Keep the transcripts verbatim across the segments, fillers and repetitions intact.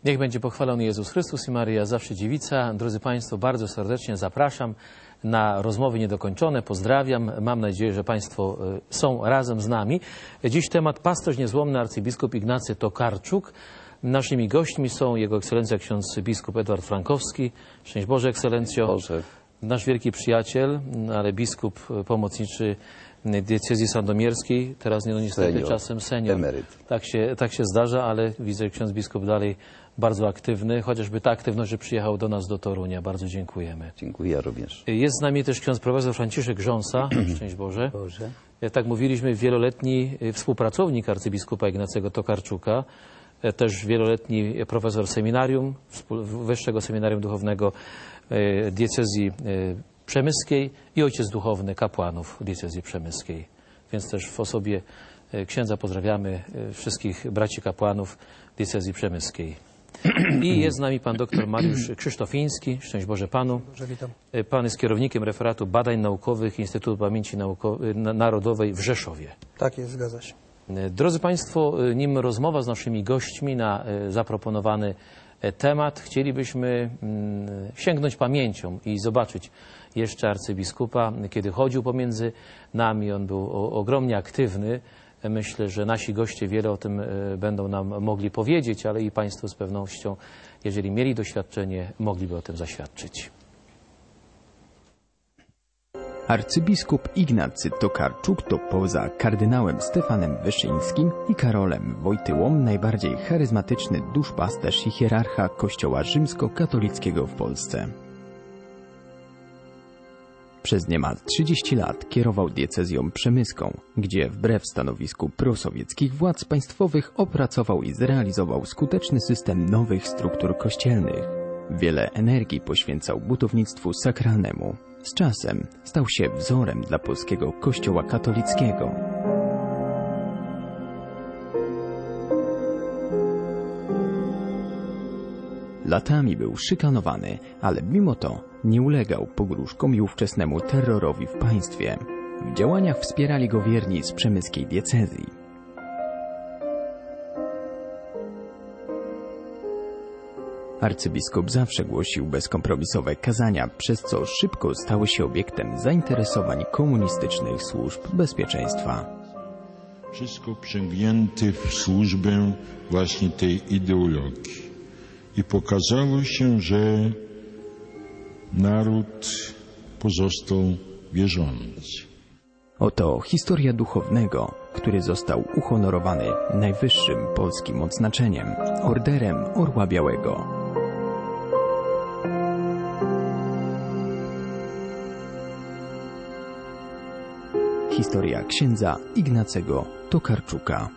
Niech będzie pochwalony Jezus Chrystus i Maryja zawsze dziewica. Drodzy Państwo, bardzo serdecznie zapraszam na rozmowy niedokończone. Pozdrawiam. Mam nadzieję, że Państwo są razem z nami. Dziś temat pasterz niezłomny, arcybiskup Ignacy Tokarczuk. Naszymi gośćmi są Jego Ekscelencja ksiądz biskup Edward Frankowski. Szczęść Boże, Ekscelencjo. Boże. Nasz wielki przyjaciel, ale biskup pomocniczy diecezji sandomierskiej, teraz nie no niestety Senior. czasem senior. Emeryt. Tak się, tak się zdarza, ale widzę, ksiądz biskup dalej bardzo aktywny, chociażby ta aktywność, że przyjechał do nas do Torunia. Bardzo dziękujemy. Dziękuję również. Jest z nami też ksiądz profesor Franciszek Grząsa. Szczęść Boże. Boże. Jak tak mówiliśmy, wieloletni współpracownik arcybiskupa Ignacego Tokarczuka, też wieloletni profesor seminarium, Wyższego Seminarium Duchownego diecezji przemyskiej i ojciec duchowny kapłanów diecezji przemyskiej. Więc też w osobie księdza pozdrawiamy wszystkich braci kapłanów diecezji przemyskiej. I jest z nami pan doktor Mariusz Krzysztofiński. Szczęść Boże Panu. Boże, witam. Pan jest kierownikiem referatu badań naukowych Instytutu Pamięci Nauko- Narodowej w Rzeszowie. Tak jest, zgadza się. Drodzy Państwo, nim rozmowa z naszymi gośćmi na zaproponowany temat, chcielibyśmy sięgnąć pamięcią i zobaczyć jeszcze arcybiskupa, kiedy chodził pomiędzy nami. On był ogromnie aktywny. Myślę, że nasi goście wiele o tym będą nam mogli powiedzieć, ale i Państwo z pewnością, jeżeli mieli doświadczenie, mogliby o tym zaświadczyć. Arcybiskup Ignacy Tokarczuk to poza kardynałem Stefanem Wyszyńskim i Karolem Wojtyłą najbardziej charyzmatyczny duszpasterz i hierarcha Kościoła rzymskokatolickiego w Polsce. Przez niemal trzydzieści lat kierował diecezją przemyską, gdzie wbrew stanowisku prosowieckich władz państwowych opracował i zrealizował skuteczny system nowych struktur kościelnych. Wiele energii poświęcał budownictwu sakralnemu. Z czasem stał się wzorem dla polskiego Kościoła katolickiego. Latami był szykanowany, ale mimo to nie ulegał pogróżkom i ówczesnemu terrorowi w państwie. W działaniach wspierali go wierni z przemyskiej diecezji. Arcybiskup zawsze głosił bezkompromisowe kazania, przez co szybko stały się obiektem zainteresowań komunistycznych służb bezpieczeństwa. Wszystko przęgnięte w służbę właśnie tej ideologii. I pokazało się, że naród pozostał wierzący. Oto historia duchownego, który został uhonorowany najwyższym polskim odznaczeniem, Orderem Orła Białego. Historia księdza Ignacego Tokarczuka.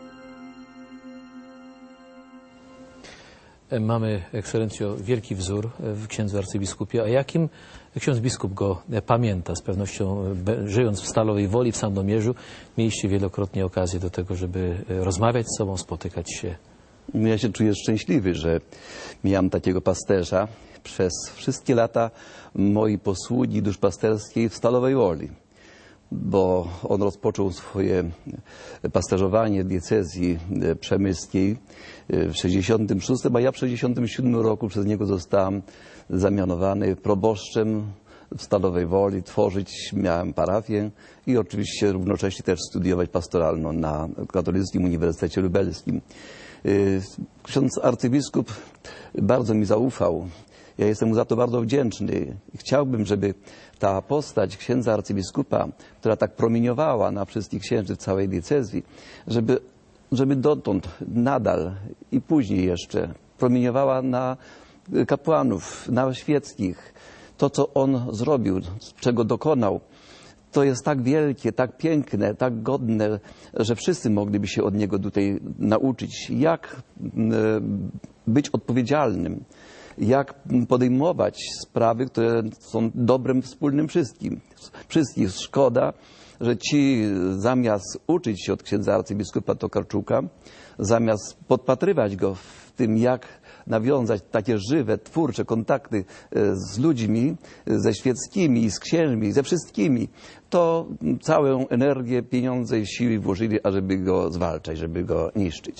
Mamy, Ekscelencjo, wielki wzór w księdzu arcybiskupie. A jakim ksiądz biskup go pamięta? Z pewnością, żyjąc w Stalowej Woli, w Sandomierzu, mieliście wielokrotnie okazję do tego, żeby rozmawiać z sobą, spotykać się. Ja się czuję szczęśliwy, że miałem takiego pasterza przez wszystkie lata mojej posługi duszpasterskiej w Stalowej Woli. Bo on rozpoczął swoje pasterzowanie w diecezji przemyskiej w sześćdziesiątym szóstym, a ja w sześćdziesiątym siódmym roku przez niego zostałem zamianowany proboszczem w Stalowej Woli. Tworzyć miałem parafię i oczywiście równocześnie też studiować pastoralno na Katolickim Uniwersytecie Lubelskim. Ksiądz arcybiskup bardzo mi zaufał. Ja jestem mu za to bardzo wdzięczny. Chciałbym, żeby ta postać księdza arcybiskupa, która tak promieniowała na wszystkich księży w całej diecezji, żeby, żeby dotąd nadal i później jeszcze promieniowała na kapłanów, na świeckich. To, co on zrobił, czego dokonał, to jest tak wielkie, tak piękne, tak godne, że wszyscy mogliby się od niego tutaj nauczyć, jak być odpowiedzialnym, jak podejmować sprawy, które są dobrem wspólnym wszystkim. Wszystkich. Szkoda, że ci zamiast uczyć się od księdza arcybiskupa Tokarczuka, zamiast podpatrywać go w tym, jak nawiązać takie żywe, twórcze kontakty z ludźmi, ze świeckimi, z księżmi, ze wszystkimi, to całą energię, pieniądze i siły włożyli, ażeby go zwalczać, żeby go niszczyć.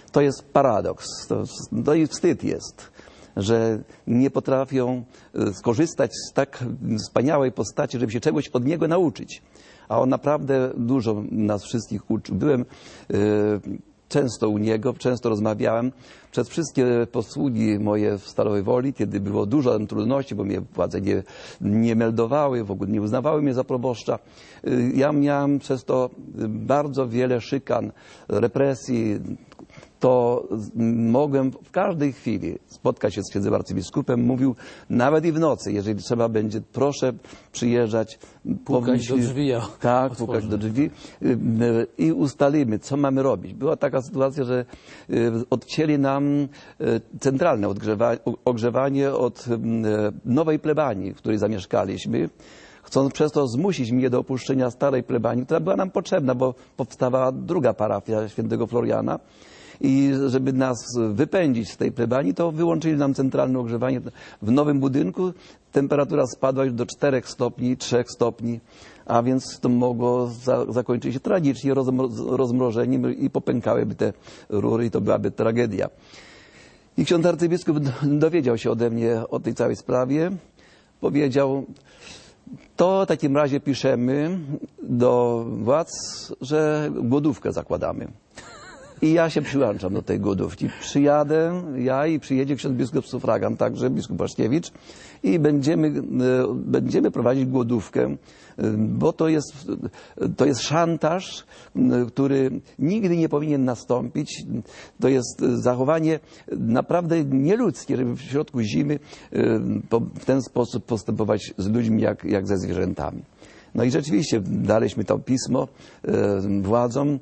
To jest paradoks, to, to i wstyd jest, że nie potrafią skorzystać z tak wspaniałej postaci, żeby się czegoś od niego nauczyć. A on naprawdę dużo nas wszystkich uczył. Byłem y, często u niego, często rozmawiałem. Przez wszystkie posługi moje w Stalowej Woli, kiedy było dużo trudności, bo mnie władze nie, nie meldowały, w ogóle nie uznawały mnie za proboszcza, y, ja miałem przez to bardzo wiele szykan, represji. To mogłem w każdej chwili spotkać się z księdzem arcybiskupem. Mówił nawet i w nocy, jeżeli trzeba będzie, proszę przyjeżdżać. Pukać do drzwi. Ja tak, otworzę. pukać do drzwi i ustalimy, co mamy robić. Była taka sytuacja, że odcięli nam centralne ogrzewanie od nowej plebanii, w której zamieszkaliśmy, chcąc przez to zmusić mnie do opuszczenia starej plebanii, która była nam potrzebna, bo powstawała druga parafia świętego Floriana. I żeby nas wypędzić z tej plebanii, to wyłączyli nam centralne ogrzewanie. W nowym budynku temperatura spadła już do czterech stopni, trzech stopni, a więc to mogło za, zakończyć się tragicznie rozmro, rozmrożeniem i popękałyby te rury i to byłaby tragedia. I ksiądz arcybiskup dowiedział się ode mnie o tej całej sprawie. Powiedział, to w takim razie piszemy do władz, że głodówkę zakładamy. I ja się przyłączam do tej głodówki. Przyjadę ja i przyjedzie ksiądz biskup sufragan, także biskup Waszkiewicz i będziemy, będziemy prowadzić głodówkę, bo to jest, to jest szantaż, który nigdy nie powinien nastąpić. To jest zachowanie naprawdę nieludzkie, żeby w środku zimy w ten sposób postępować z ludźmi jak, jak ze zwierzętami. No i rzeczywiście daliśmy to pismo władzom.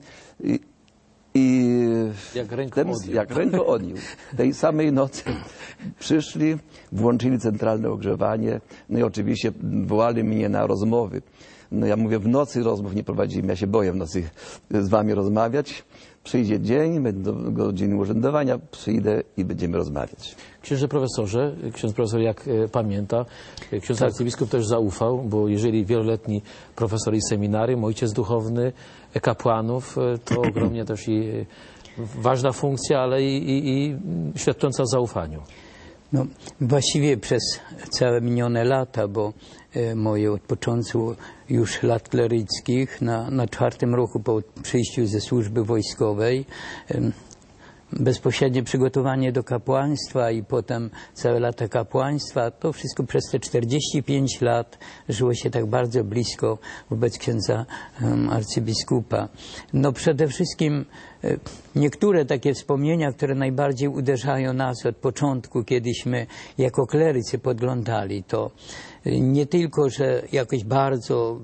I jak ręką ten, odjął. jak ręką odjął. Tej samej nocy przyszli, włączyli centralne ogrzewanie, no i oczywiście wołali mnie na rozmowy. No ja mówię, w nocy rozmów nie prowadzimy, ja się boję w nocy z wami rozmawiać. Przyjdzie dzień, będą godziny urzędowania, przyjdę i będziemy rozmawiać. Księże profesorze, ksiądz profesor jak e, pamięta, ksiądz tak. arcybiskup też zaufał, bo jeżeli wieloletni profesor i seminarium, ojciec duchowny, e, kapłanów, e, to ogromnie też i e, ważna funkcja, ale i, i, i świadcząca o zaufaniu. No, właściwie przez całe minione lata, bo e, moje od początku już lat kleryckich, na, na czwartym roku po przyjściu ze służby wojskowej, e, bezpośrednie przygotowanie do kapłaństwa i potem całe lata kapłaństwa, to wszystko przez te czterdzieści pięć lat żyło się tak bardzo blisko wobec księdza um, arcybiskupa. No przede wszystkim e, niektóre takie wspomnienia, które najbardziej uderzają nas od początku, kiedyśmy jako klerycy podglądali to, e, nie tylko, że jakoś bardzo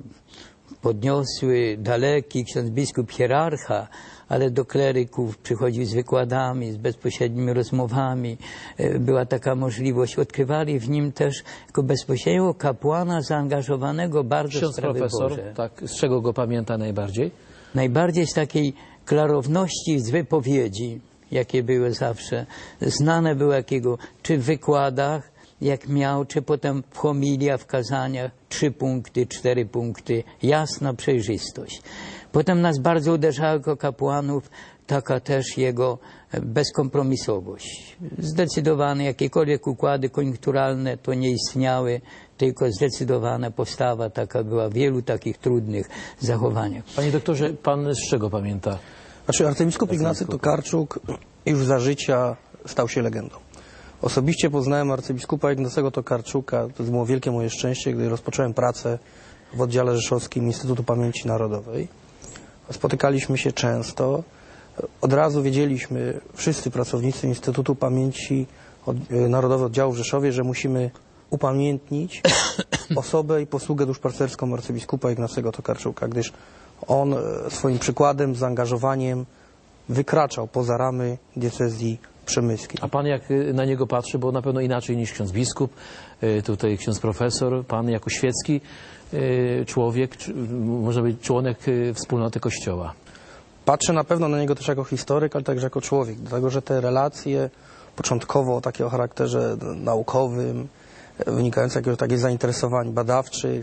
podniosły, daleki ksiądz biskup hierarcha, ale do kleryków przychodził z wykładami, z bezpośrednimi rozmowami. Była taka możliwość. Odkrywali w nim też jako bezpośredniego kapłana zaangażowanego bardzo Ksiądz w sprawy profesor, Boże. tak, z czego go pamięta najbardziej? Najbardziej z takiej klarowności z wypowiedzi, jakie były zawsze. Znane były jakiego, czy w wykładach, jak miał, czy potem w homiliach, w kazaniach, trzy punkty, cztery punkty, jasna przejrzystość. Potem nas bardzo uderzało jako kapłanów taka też jego bezkompromisowość. Zdecydowane jakiekolwiek układy koniunkturalne to nie istniały, tylko zdecydowana postawa taka była w wielu takich trudnych zachowaniach. Panie doktorze, pan z czego pamięta? Znaczy arcybiskup Ignacy Tokarczuk już za życia stał się legendą. Osobiście poznałem arcybiskupa Ignacego Tokarczuka, to było wielkie moje szczęście, gdy rozpocząłem pracę w oddziale rzeszowskim Instytutu Pamięci Narodowej. Spotykaliśmy się często. Od razu wiedzieliśmy, wszyscy pracownicy Instytutu Pamięci Narodowej Oddziału w Rzeszowie, że musimy upamiętnić osobę i posługę duszpasterską arcybiskupa Ignacego Tokarczuka, gdyż on swoim przykładem, zaangażowaniem wykraczał poza ramy diecezji przemyskiej. A pan jak na niego patrzy, bo na pewno inaczej niż ksiądz biskup, tutaj ksiądz profesor, pan jako świecki człowiek, może być członek wspólnoty Kościoła. Patrzę na pewno na niego też jako historyk, ale także jako człowiek, dlatego że te relacje początkowo takie o charakterze naukowym, wynikające z jakiegoś takiego zainteresowań badawczych,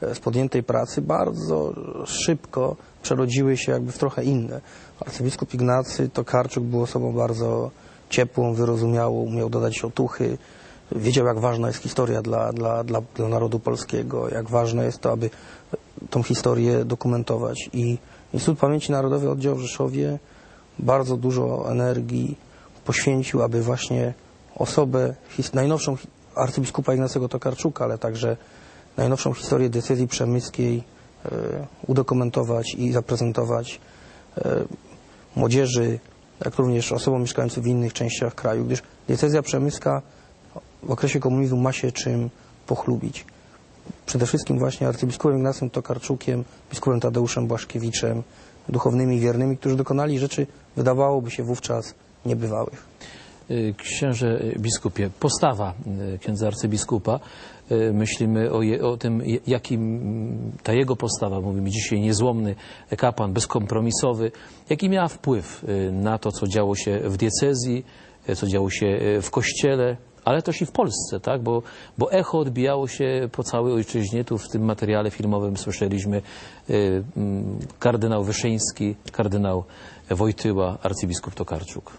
z podjętej pracy bardzo szybko przerodziły się jakby w trochę inne. Arcybiskup Ignacy Tokarczuk był osobą bardzo ciepłą, wyrozumiałą, umiał dodać otuchy, wiedział, jak ważna jest historia dla, dla, dla, dla narodu polskiego, jak ważne jest to, aby tą historię dokumentować. I Instytut Pamięci Narodowej Oddział w Rzeszowie bardzo dużo energii poświęcił, aby właśnie osobę, najnowszą arcybiskupa Ignacego Tokarczuka, ale także najnowszą historię diecezji przemyskiej e, udokumentować i zaprezentować e, młodzieży, jak również osobom mieszkającym w innych częściach kraju, gdyż diecezja przemyska w okresie komunizmu ma się czym pochlubić. Przede wszystkim właśnie arcybiskupem Ignacym Tokarczukiem, biskupem Tadeuszem Błaszkiewiczem, duchownymi wiernymi, którzy dokonali rzeczy, wydawałoby się wówczas niebywałych. Księże biskupie, postawa księdza arcybiskupa, myślimy o, je, o tym, jakim ta jego postawa, mówimy dzisiaj niezłomny kapłan, bezkompromisowy, jaki miała wpływ na to, co działo się w diecezji, co działo się w Kościele, ale też i w Polsce, tak? Bo, bo echo odbijało się po całej ojczyźnie. Tu w tym materiale filmowym słyszeliśmy y, kardynał Wyszyński, kardynał Wojtyła, arcybiskup Tokarczuk.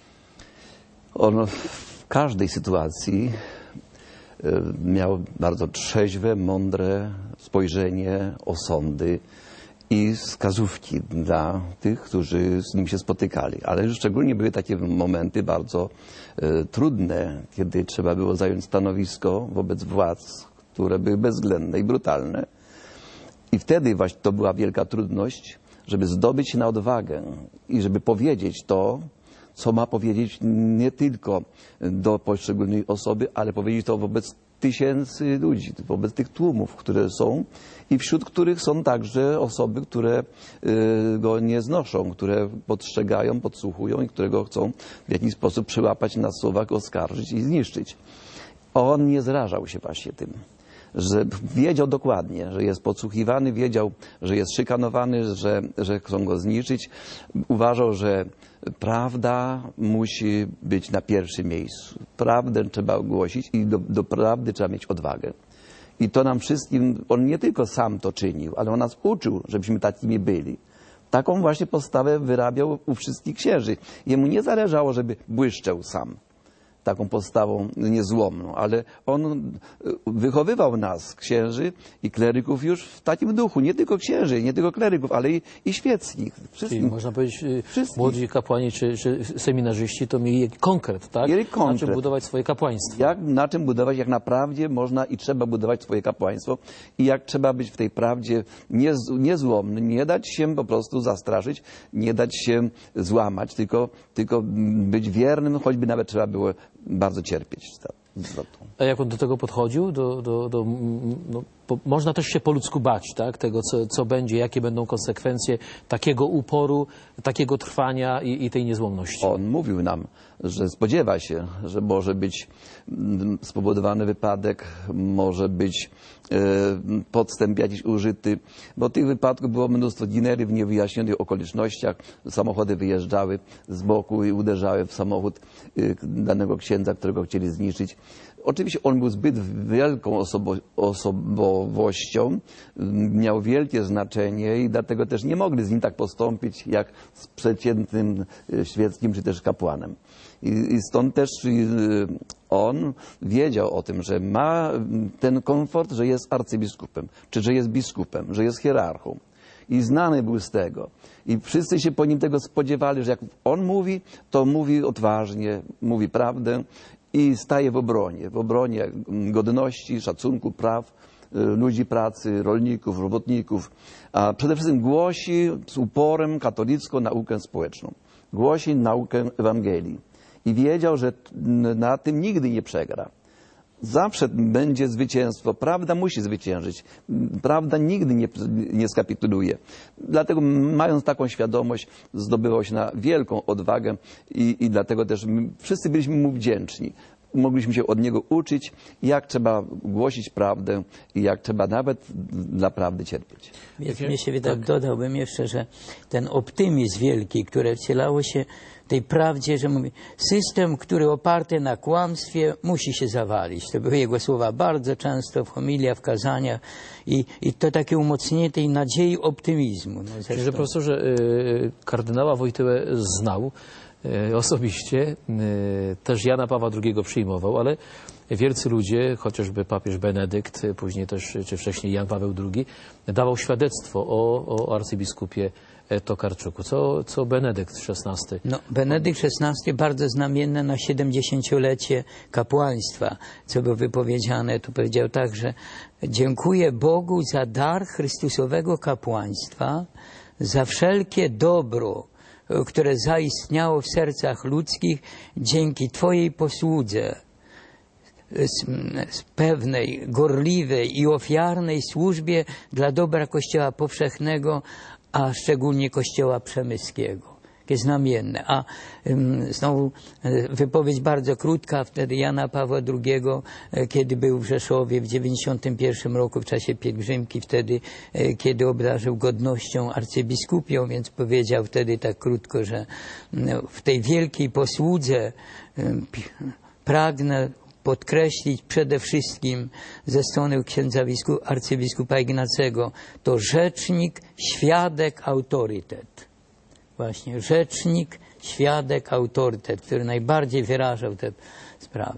On w każdej sytuacji miał bardzo trzeźwe, mądre spojrzenie, osądy i wskazówki dla tych, którzy z nim się spotykali. Ale szczególnie były takie momenty bardzo e, trudne, kiedy trzeba było zająć stanowisko wobec władz, które były bezwzględne i brutalne. I wtedy właśnie to była wielka trudność, żeby zdobyć się na odwagę i żeby powiedzieć to, co ma powiedzieć nie tylko do poszczególnej osoby, ale powiedzieć to wobec tysięcy ludzi, wobec tych tłumów, które są i wśród których są także osoby, które y, go nie znoszą, które podstrzegają, podsłuchują i które go chcą w jakiś sposób przyłapać na słowach, oskarżyć i zniszczyć. On nie zrażał się właśnie tym, że wiedział dokładnie, że jest podsłuchiwany, wiedział, że jest szykanowany, że, że chcą go zniszczyć. Uważał, że prawda musi być na pierwszym miejscu. Prawdę trzeba głosić i do, do prawdy trzeba mieć odwagę. I to nam wszystkim, on nie tylko sam to czynił, ale on nas uczył, żebyśmy takimi byli. Taką właśnie postawę wyrabiał u wszystkich księży. Jemu nie zależało, żeby błyszczał sam taką postawą niezłomną, ale on wychowywał nas, księży i kleryków, już w takim duchu, nie tylko księży, nie tylko kleryków, ale i, i świeckich. Czyli można powiedzieć, wszystkich. Młodzi kapłani czy, czy seminarzyści to mieli konkret, tak? Mieli konkret. Na czym budować swoje kapłaństwo. Jak, na czym budować, jak naprawdę można i trzeba budować swoje kapłaństwo i jak trzeba być w tej prawdzie niez, niezłomnym, nie dać się po prostu zastraszyć, nie dać się złamać, tylko, tylko być wiernym, choćby nawet trzeba było bardzo cierpieć za to. A jak on do tego podchodził? Do, do, do, no, po, można też się po ludzku bać, tak? Tego, co, co będzie, jakie będą konsekwencje takiego uporu, takiego trwania i, i tej niezłomności. On mówił nam, że spodziewa się, że może być spowodowany wypadek, może być e, podstęp jakiś użyty, bo tych wypadków było mnóstwo, ginęli w niewyjaśnionych okolicznościach, samochody wyjeżdżały z boku i uderzały w samochód e, danego księdza, którego chcieli zniszczyć. Oczywiście on był zbyt wielką osobo osobowością, miał wielkie znaczenie i dlatego też nie mogli z nim tak postąpić jak z przeciętnym świeckim czy też kapłanem. I, i stąd też on wiedział o tym, że ma ten komfort, że jest arcybiskupem, czy że jest biskupem, że jest hierarchą. I znany był z tego. I wszyscy się po nim tego spodziewali, że jak on mówi, to mówi odważnie, mówi prawdę i staje w obronie, w obronie godności, szacunku, praw ludzi pracy, rolników, robotników, a przede wszystkim głosi z uporem katolicką naukę społeczną. Głosi naukę Ewangelii. I wiedział, że na tym nigdy nie przegra. Zawsze będzie zwycięstwo. Prawda musi zwyciężyć. Prawda nigdy nie, nie skapituluje. Dlatego, mając taką świadomość, zdobywał się na wielką odwagę i, i dlatego też my wszyscy byliśmy mu wdzięczni. Mogliśmy się od niego uczyć, jak trzeba głosić prawdę i jak trzeba nawet dla prawdy cierpieć. Więc mnie się wydaje, tak. Dodałbym jeszcze, że ten optymizm wielki, który wcielało się tej prawdzie, że mówi, system, który oparty na kłamstwie, musi się zawalić. To były jego słowa bardzo często w homiliach, w kazaniach i, i to takie umocnienie tej nadziei, optymizmu. No, Czyli, że profesorze, y, kardynała Wojtyłę znał y, osobiście, y, też Jana Pawła drugiego przyjmował, ale wielcy ludzie, chociażby papież Benedykt, później też, czy wcześniej Jan Paweł drugi, dawał świadectwo o, o arcybiskupie Tokarczuku. Co, co Benedykt szesnasty? No, Benedykt szesnasty bardzo znamienne na siedemdziesięciolecie kapłaństwa, co było wypowiedziane. Tu powiedział tak, że dziękuję Bogu za dar Chrystusowego kapłaństwa, za wszelkie dobro, które zaistniało w sercach ludzkich dzięki Twojej posłudze, Z, z pewnej, gorliwej i ofiarnej służbie dla dobra Kościoła powszechnego, a szczególnie Kościoła przemyskiego. Jakie znamienne. A um, znowu wypowiedź bardzo krótka wtedy Jana Pawła drugiego, kiedy był w Rzeszowie w dziewięćdziesiątym pierwszym roku w czasie pielgrzymki, wtedy kiedy obdarzył godnością arcybiskupią, więc powiedział wtedy tak krótko, że no, w tej wielkiej posłudze um, pragnę podkreślić przede wszystkim ze strony księdza arcybiskupa Ignacego, to rzecznik, świadek, autorytet. Właśnie rzecznik, świadek, autorytet, który najbardziej wyrażał te sprawy.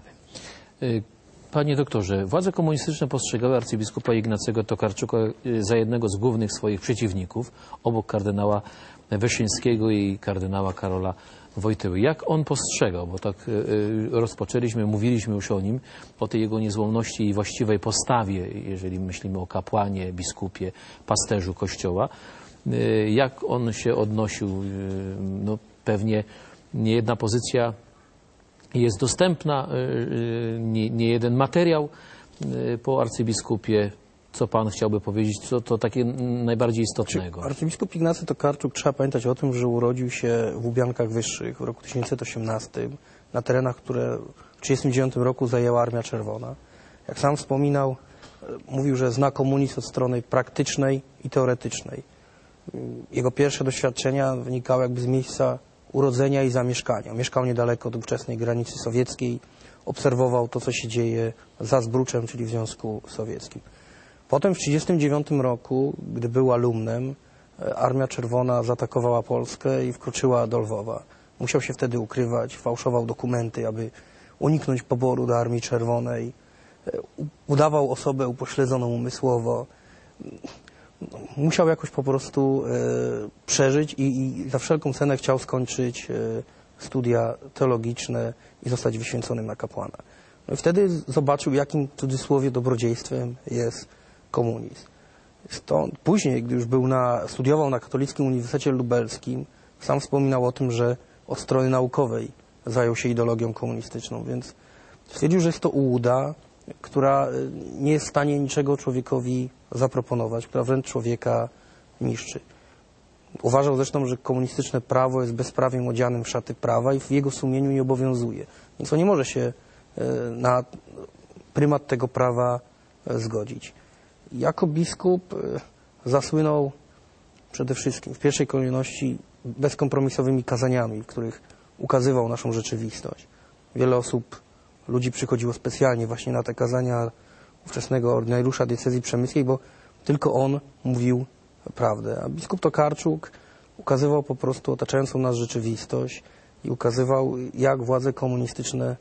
Panie doktorze, władze komunistyczne postrzegały arcybiskupa Ignacego Tokarczuka za jednego z głównych swoich przeciwników, obok kardynała Wyszyńskiego i kardynała Karola Wojtyły. Jak on postrzegał, bo tak y, rozpoczęliśmy, mówiliśmy już o nim, o tej jego niezłomności i właściwej postawie, jeżeli myślimy o kapłanie, biskupie, pasterzu Kościoła. Y, jak on się odnosił? Y, no, pewnie niejedna pozycja jest dostępna, y, y, nie, nie jeden materiał y, po arcybiskupie. Co pan chciałby powiedzieć, co to takie najbardziej istotnego? Arcybiskup Ignacy Tokarczuk, trzeba pamiętać o tym, że urodził się w Łubiankach Wyższych w roku tysiąc dziewięćset osiemnastym, na terenach, które w tysiąc dziewięćset trzydziestym dziewiątym roku zajęła Armia Czerwona. Jak sam wspominał, mówił, że zna komunizm od strony praktycznej i teoretycznej. Jego pierwsze doświadczenia wynikały jakby z miejsca urodzenia i zamieszkania. Mieszkał niedaleko od ówczesnej granicy sowieckiej, obserwował to, co się dzieje za Zbruczem, czyli w Związku Sowieckim. Potem w tysiąc dziewięćset trzydziestym dziewiątym roku, gdy był alumnem, Armia Czerwona zaatakowała Polskę i wkroczyła do Lwowa. Musiał się wtedy ukrywać, fałszował dokumenty, aby uniknąć poboru do Armii Czerwonej. Udawał osobę upośledzoną umysłowo. Musiał jakoś po prostu e, przeżyć i, i za wszelką cenę chciał skończyć e, studia teologiczne i zostać wyświęconym na kapłana. No i wtedy zobaczył, jakim w cudzysłowie dobrodziejstwem jest komunizm. Stąd później, gdy już był na, studiował na Katolickim Uniwersytecie Lubelskim, sam wspominał o tym, że od strony naukowej zajął się ideologią komunistyczną, więc stwierdził, że jest to ułuda, która nie jest w stanie niczego człowiekowi zaproponować, która wręcz człowieka niszczy. Uważał zresztą, że komunistyczne prawo jest bezprawiem odzianym w szaty prawa i w jego sumieniu nie obowiązuje. Więc on nie może się na prymat tego prawa zgodzić. Jako biskup zasłynął przede wszystkim w pierwszej kolejności bezkompromisowymi kazaniami, w których ukazywał naszą rzeczywistość. Wiele osób, ludzi przychodziło specjalnie właśnie na te kazania ówczesnego ordynariusza diecezji przemyskiej, bo tylko on mówił prawdę. A biskup Tokarczuk ukazywał po prostu otaczającą nas rzeczywistość i ukazywał, jak władze komunistyczne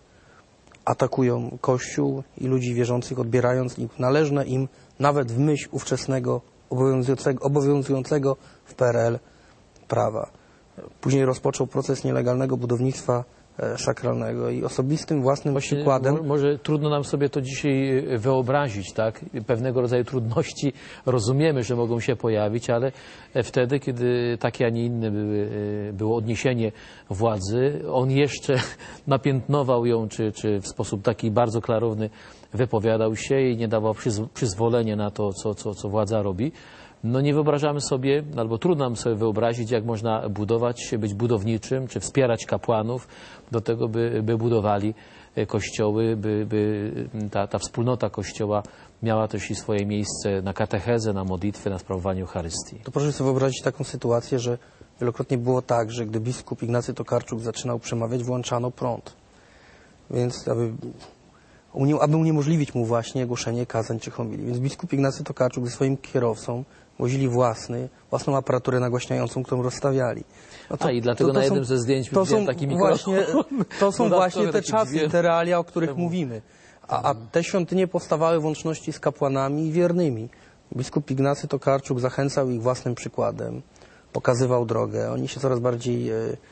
atakują Kościół i ludzi wierzących, odbierając im należne im nawet w myśl ówczesnego obowiązującego, obowiązującego w P R L prawa. Później rozpoczął proces nielegalnego budownictwa sakralnego i osobistym własnym Właśnie przykładem. Może trudno nam sobie to dzisiaj wyobrazić, tak? Pewnego rodzaju trudności rozumiemy, że mogą się pojawić, ale wtedy, kiedy takie, a nie inne były, było odniesienie władzy, on jeszcze napiętnował ją, czy, czy w sposób taki bardzo klarowny wypowiadał się i nie dawał przyz- przyzwolenia na to, co, co, co władza robi. No nie wyobrażamy sobie, albo trudno nam sobie wyobrazić, jak można budować się, być budowniczym, czy wspierać kapłanów do tego, by, by budowali kościoły, by, by ta, ta wspólnota Kościoła miała też i swoje miejsce na katechezę, na modlitwę, na sprawowanie Eucharystii. To proszę sobie wyobrazić taką sytuację, że w wielokrotnie było tak, że gdy biskup Ignacy Tokarczuk zaczynał przemawiać, włączano prąd. Więc aby, unie, aby uniemożliwić mu właśnie głoszenie kazań czy homilii. Więc biskup Ignacy Tokarczuk ze swoim kierowcą wozili własny, własną aparaturę nagłaśniającą, którą rozstawiali. No to, A i dlatego to, to na są, jednym ze zdjęć to widziałem są taki właśnie, mikrofon. to są właśnie te taki czasy, dźwięk. te realia, o których mówimy. A, a te świątynie powstawały w łączności z kapłanami i wiernymi. Biskup Ignacy Tokarczuk zachęcał ich własnym przykładem, pokazywał drogę. Oni się coraz bardziej, e, e,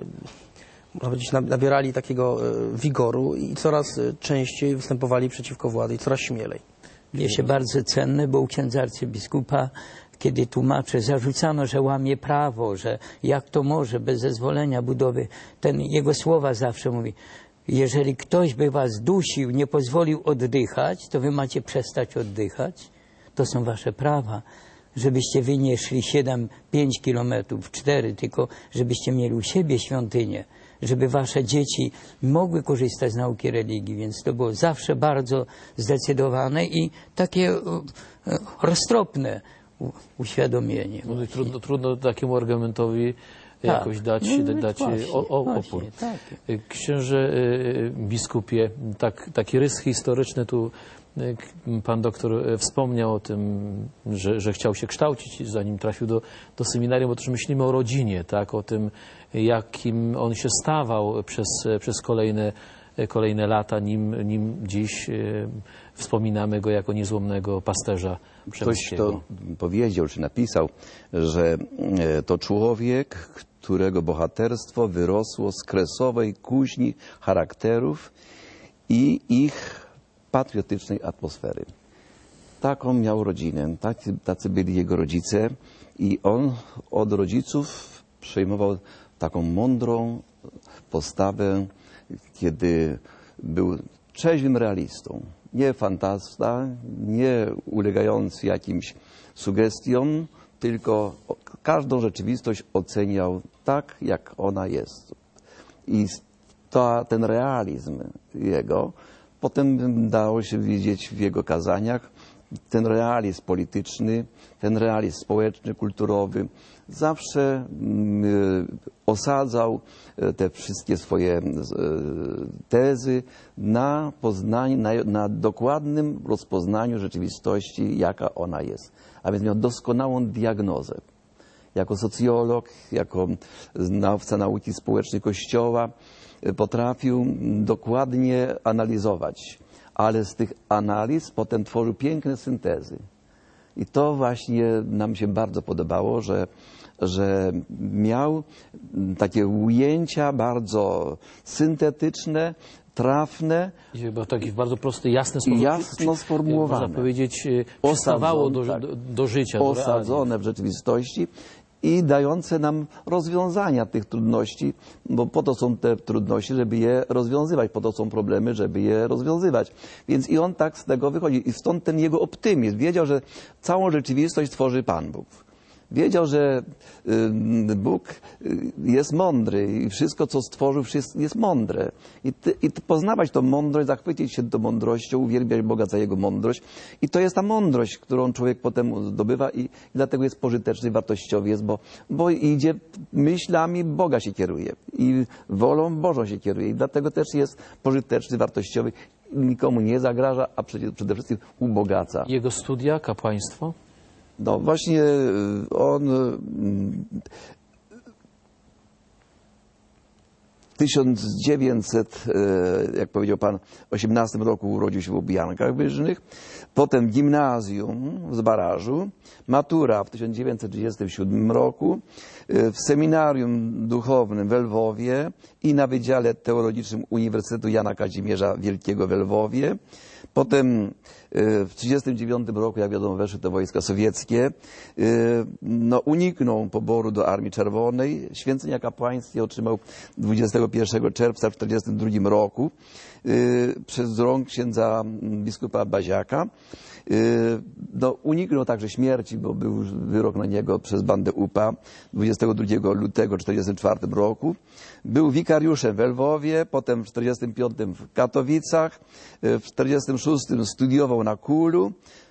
można powiedzieć, nabierali takiego e, wigoru i coraz e, częściej występowali przeciwko władzy i coraz śmielej. Mnie się bardzo cenne, bo u księdza arcybiskupa, kiedy tłumaczę, zarzucano, że łamie prawo, że jak to może bez zezwolenia budowy. Ten jego słowa zawsze mówi: jeżeli ktoś by was dusił, nie pozwolił oddychać, to wy macie przestać oddychać. To są wasze prawa. Żebyście wy nie szli siedem, pięć kilometrów, cztery, tylko żebyście mieli u siebie świątynię, żeby wasze dzieci mogły korzystać z nauki religii. Więc to było zawsze bardzo zdecydowane i takie e, roztropne u, uświadomienie. No i trudno, trudno takiemu argumentowi jakoś dać, no, dać właśnie, o, o, właśnie, opór. tak. Księże y, biskupie, tak, taki rys historyczny tu y, pan doktor y, wspomniał o tym, że, że chciał się kształcić, zanim trafił do, do seminarium, bo też myślimy o rodzinie, tak, o tym, jakim on się stawał przez, przez kolejne, kolejne lata, nim, nim dziś y, wspominamy go jako niezłomnego pasterza Ktoś przemyskiego. to powiedział, czy napisał, że e, to człowiek, którego bohaterstwo wyrosło z kresowej kuźni charakterów i ich patriotycznej atmosfery. Taką miał rodzinę, tacy, tacy byli jego rodzice i on od rodziców przejmował taką mądrą postawę, kiedy był trzeźwym realistą. Nie fantasta, nie ulegający jakimś sugestiom, tylko każdą rzeczywistość oceniał tak, jak ona jest. I ta, ten realizm jego potem dało się widzieć w jego kazaniach. Ten realizm polityczny, ten realizm społeczny, kulturowy zawsze y, osadzał te wszystkie swoje y, tezy na poznaniu, na, na dokładnym rozpoznaniu rzeczywistości, jaka ona jest. A więc miał doskonałą diagnozę. Jako socjolog, jako znawca nauki społecznej Kościoła y, potrafił dokładnie analizować, ale z tych analiz potem tworzył piękne syntezy. I to właśnie nam się bardzo podobało, że, że miał takie ujęcia bardzo syntetyczne, trafne. Bo taki w bardzo prosty, jasny sposób. Jasno sformułowane. Można powiedzieć, przystawało do, do, do życia. Osadzone w rzeczywistości i dające nam rozwiązania tych trudności, bo po to są te trudności, żeby je rozwiązywać, po to są problemy, żeby je rozwiązywać. Więc i on tak z tego wychodzi. I stąd ten jego optymizm. Wiedział, że całą rzeczywistość tworzy Pan Bóg. Wiedział, że y, Bóg jest mądry i wszystko, co stworzył, jest mądre. I, ty, i ty poznawać tą mądrość, zachwycić się tą mądrością, uwielbiać Boga za Jego mądrość. I to jest ta mądrość, którą człowiek potem zdobywa i, i dlatego jest pożyteczny, wartościowy jest, bo, bo idzie myślami Boga się kieruje i wolą Bożą się kieruje. I dlatego też jest pożyteczny, wartościowy. Nikomu nie zagraża, a przede, przede wszystkim ubogaca. Jego studia, kapłaństwo? No właśnie on w tysiąc dziewięćset, jak powiedział pan, osiemnastym roku urodził się w Łubiankach Wyżnych, potem gimnazjum z Barażu, matura w tysiąc dziewięćset trzydziestym siódmym roku, w seminarium duchownym w Lwowie i na Wydziale Teologicznym Uniwersytetu Jana Kazimierza Wielkiego w Lwowie. Potem w tysiąc dziewięćset trzydziestym dziewiątym roku, jak wiadomo, weszły te wojska sowieckie. No, uniknął poboru do Armii Czerwonej. Święcenia kapłańskie otrzymał dwudziestego pierwszego czerwca w tysiąc dziewięćset czterdziestym drugim roku przez rąk księdza biskupa Baziaka. No, uniknął także śmierci, bo był wyrok na niego przez bandę U P A dwudziestego drugiego lutego tysiąc dziewięćset czterdziestym czwartym roku. Był wikariuszem w Lwowie, potem w tysiąc dziewięćset czterdziestym piątym w Katowicach, w tysiąc dziewięćset czterdziestym szóstym studiował na Kulu, w tysiąc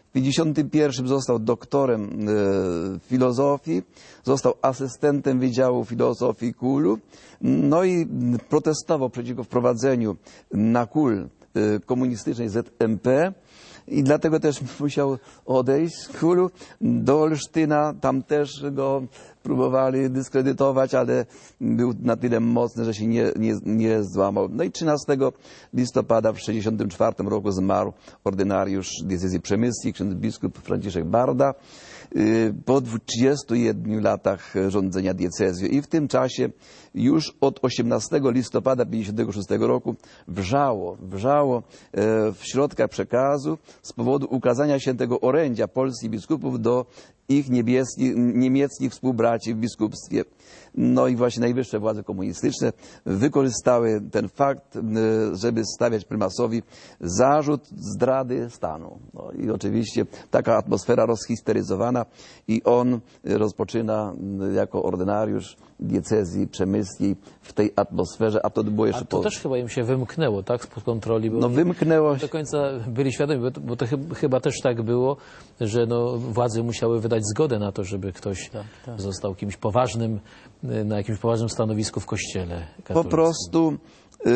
W pięćdziesiątym pierwszym został doktorem e, filozofii, został asystentem Wydziału Filozofii K U L-u, no i protestował przeciwko wprowadzeniu na K U L e, komunistycznej Z M P i dlatego też musiał odejść z K U L-u do Olsztyna. Tam też go próbowali dyskredytować, ale był na tyle mocny, że się nie, nie, nie złamał. No i trzynastego listopada w tysiąc dziewięćset sześćdziesiątym czwartym roku zmarł ordynariusz diecezji przemyskiej, ksiądz biskup Franciszek Barda, po trzydziestu jednego latach rządzenia diecezją. I w tym czasie już od osiemnastego listopada tysiąc dziewięćset pięćdziesiątego szóstego roku wrzało, wrzało w środkach przekazu z powodu ukazania się tego orędzia polskich biskupów do ich niebieskich, niemieckich współbraci w biskupstwie. No i właśnie najwyższe władze komunistyczne wykorzystały ten fakt, żeby stawiać prymasowi zarzut zdrady stanu. No i oczywiście taka atmosfera rozhisteryzowana i on rozpoczyna jako ordynariusz diecezji przemyskiej w tej atmosferze, a to było jeszcze... A to po... też chyba im się wymknęło, tak, spod kontroli. Bo no wymknęło nie do końca byli świadomi, bo to, bo to chyba, chyba też tak było, że no, władze musiały wydać zgodę na to, żeby ktoś tak, tak. został kimś poważnym, na jakimś poważnym stanowisku w kościele katolickim. Po prostu y,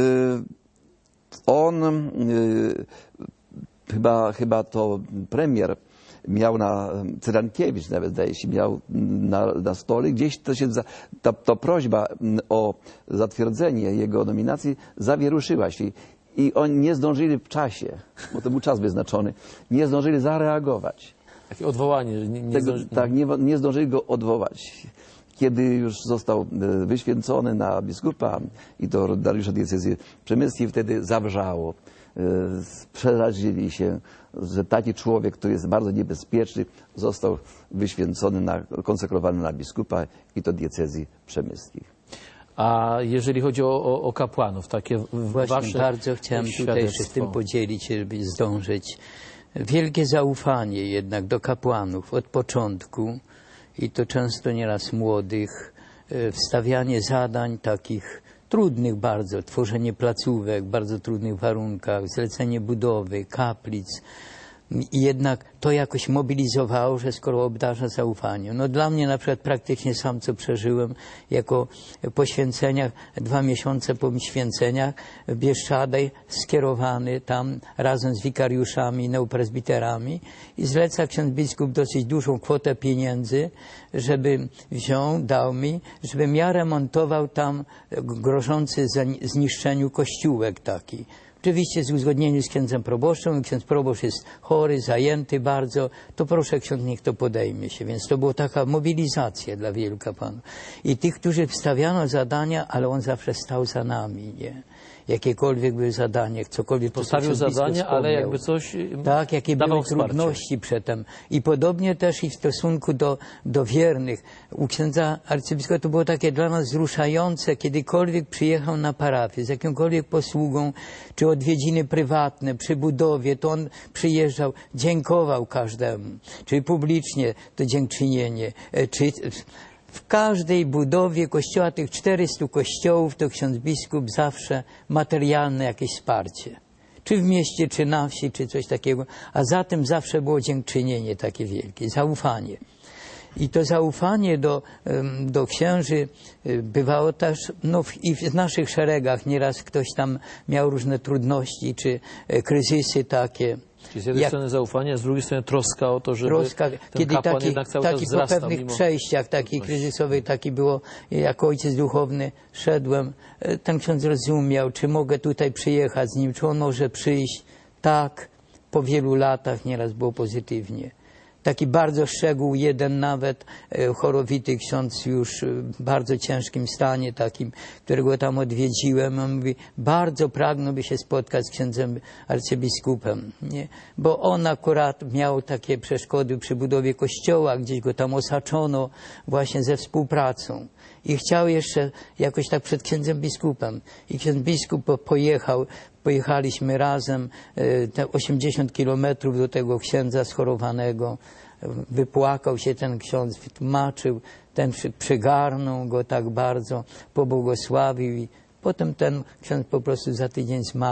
on y, chyba, chyba to premier miał na, Cyrankiewicz nawet zdaje się, miał na, na stole, gdzieś to się, za, ta, ta prośba o zatwierdzenie jego nominacji zawieruszyła się i oni nie zdążyli w czasie, bo to był czas wyznaczony, nie zdążyli zareagować. Takie odwołanie. Nie, nie Tego, zdąży... Tak, nie, nie zdążyli go odwołać. Kiedy już został wyświęcony na biskupa i to ordynariusza diecezji przemyskiej, wtedy zawrzało. Przerazili się, że taki człowiek, który jest bardzo niebezpieczny, został wyświęcony, na, konsekrowany na biskupa i to diecezji przemyskiej. A jeżeli chodzi o, o, o kapłanów, takie Właśnie wasze bardzo chciałem tutaj się z tym podzielić, żeby zdążyć. Wielkie zaufanie jednak do kapłanów od początku i to często nieraz młodych, wstawianie zadań takich trudnych bardzo, tworzenie placówek w bardzo trudnych warunkach, zlecenie budowy, kaplic. I jednak to jakoś mobilizowało, że skoro obdarza zaufaniem. No dla mnie na przykład praktycznie sam, co przeżyłem jako poświęceniach, dwa miesiące po święceniach w Bieszczadach, skierowany tam razem z wikariuszami, neopresbiterami i zleca ksiądz biskup dosyć dużą kwotę pieniędzy, żeby wziął, dał mi, żebym ja remontował tam grożący zniszczeniu kościółek taki. Oczywiście z uzgodnieniem z księdzem proboszczem, ksiądz proboszcz jest chory, zajęty bardzo, to proszę ksiądz, niech to podejmie się. Więc to była taka mobilizacja dla wielu kapłanów. I tych, którzy wstawiano zadania, ale on zawsze stał za nami, nie? Jakiekolwiek były zadanie, cokolwiek... Postawił zadania, ale jakby coś tak, jakie dawał były wsparcie. trudności przedtem. I podobnie też i w stosunku do, do wiernych. U księdza arcybiskupa to było takie dla nas wzruszające, kiedykolwiek przyjechał na parafię z jakąkolwiek posługą, czy odwiedziny prywatne, przy budowie, to on przyjeżdżał, dziękował każdemu, czy publicznie to dziękczynienie, czy... W każdej budowie kościoła, tych czterystu kościołów, to ksiądz biskup zawsze materialne jakieś wsparcie. Czy w mieście, czy na wsi, czy coś takiego. A za tym zawsze było dziękczynienie takie wielkie, zaufanie. I to zaufanie do, do księży bywało też no, w, i w naszych szeregach. Nieraz ktoś tam miał różne trudności, czy kryzysy takie. Czyli z jednej Jak, strony zaufanie, a z drugiej strony troska o to, żeby troska, ten kiedy kapłan taki, jednak cały taki czas po wzrastał. pewnych Mimo... przejściach takich kryzysowych, taki było, jako ojciec duchowny szedłem, ten ksiądz rozumiał, czy mogę tutaj przyjechać z nim, czy on może przyjść. Tak, po wielu latach nieraz było pozytywnie. Taki bardzo szczegół, jeden nawet chorowity ksiądz już w bardzo ciężkim stanie takim, którego tam odwiedziłem. On mówi, bardzo pragnąłby się spotkać z księdzem arcybiskupem, nie? Bo on akurat miał takie przeszkody przy budowie kościoła, gdzieś go tam osaczono właśnie ze współpracą. I chciał jeszcze jakoś tak przed księdzem biskupem. I ksiądz biskup pojechał, pojechaliśmy razem te osiemdziesiąt kilometrów do tego księdza schorowanego. Wypłakał się ten ksiądz, wytłumaczył, ten przygarnął go tak bardzo, pobłogosławił i potem ten ksiądz po prostu za tydzień zmarł.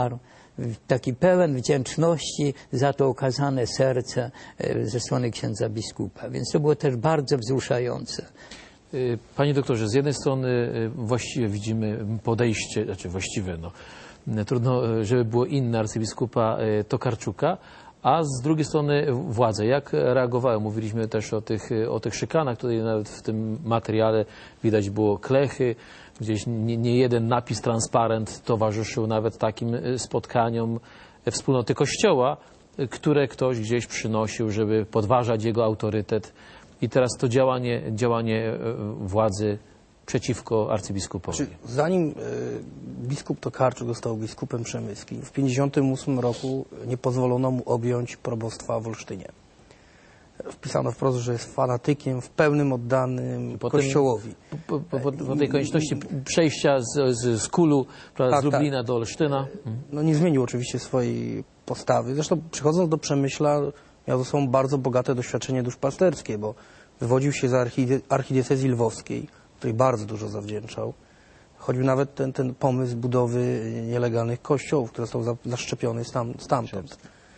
taki pełen wdzięczności za to okazane serce ze strony księdza biskupa. Więc to było też bardzo wzruszające. Panie doktorze, z jednej strony właściwie widzimy podejście, znaczy właściwe, no, trudno, żeby było inne arcybiskupa Tokarczuka, a z drugiej strony władze. Jak reagowały? Mówiliśmy też o tych, o tych szykanach. Tutaj nawet w tym materiale widać było klechy. Gdzieś nie, nie jeden napis, transparent towarzyszył nawet takim spotkaniom wspólnoty Kościoła, które ktoś gdzieś przynosił, żeby podważać jego autorytet. I teraz to działanie, działanie władzy przeciwko arcybiskupowi. Znaczy, zanim y, biskup Tokarczuk został biskupem przemyskim, w tysiąc dziewięćset pięćdziesiątym ósmym roku nie pozwolono mu objąć probostwa w Olsztynie. Wpisano wprost, że jest fanatykiem w pełnym oddanym Potem, Kościołowi. Po, po, po, po tej konieczności przejścia z, z, z Kulu, prawda, tak, z Lublina tak. do Olsztyna. No nie zmienił oczywiście swojej postawy. Zresztą przychodząc do Przemyśla miał ze sobą bardzo bogate doświadczenie duszpasterskie, bo wywodził się z archide archidiecezji lwowskiej, której bardzo dużo zawdzięczał. Choćby nawet ten, ten pomysł budowy nielegalnych kościołów, który został zaszczepiony stam, stamtąd.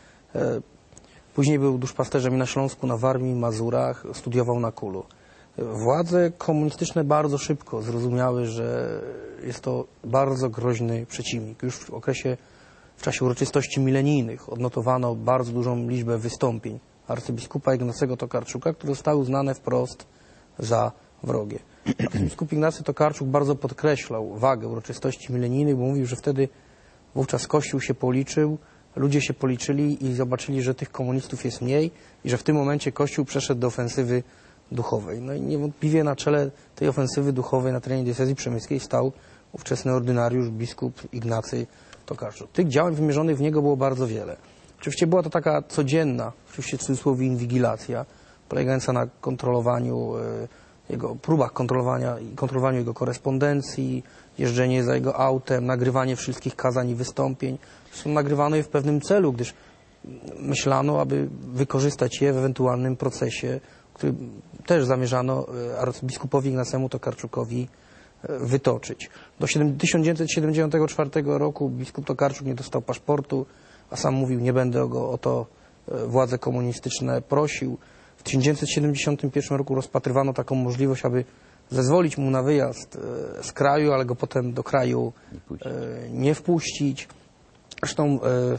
Później był duszpasterzem i na Śląsku, na Warmii, Mazurach, studiował na Kulu. Władze komunistyczne bardzo szybko zrozumiały, że jest to bardzo groźny przeciwnik. Już w okresie, w czasie uroczystości milenijnych odnotowano bardzo dużą liczbę wystąpień arcybiskupa Ignacego Tokarczuka, które zostały uznane wprost za wrogie. Arcybiskup Ignacy Tokarczuk bardzo podkreślał wagę uroczystości milenijnych, bo mówił, że wtedy wówczas Kościół się policzył, ludzie się policzyli i zobaczyli, że tych komunistów jest mniej i że w tym momencie Kościół przeszedł do ofensywy duchowej. No i niewątpliwie na czele tej ofensywy duchowej na terenie diecezji przemyskiej stał ówczesny ordynariusz biskup Ignacy Tokarczuk. Tych działań wymierzonych w niego było bardzo wiele. Oczywiście była to taka codzienna, oczywiście w cudzysłowie inwigilacja, polegająca na kontrolowaniu e, jego, próbach kontrolowania i kontrolowaniu jego korespondencji, jeżdżenie za jego autem, nagrywanie wszystkich kazań i wystąpień. Zresztą nagrywano je w pewnym celu, gdyż myślano, aby wykorzystać je w ewentualnym procesie, który też zamierzano arcybiskupowi Ignacemu Tokarczukowi wytoczyć. Do tysiąc dziewięćset siedemdziesiątego czwartego roku biskup Tokarczuk nie dostał paszportu, a sam mówił, nie będę go o to władze komunistyczne prosił. W tysiąc dziewięćset siedemdziesiątym pierwszym roku rozpatrywano taką możliwość, aby zezwolić mu na wyjazd z kraju, ale go potem do kraju nie wpuścić. Zresztą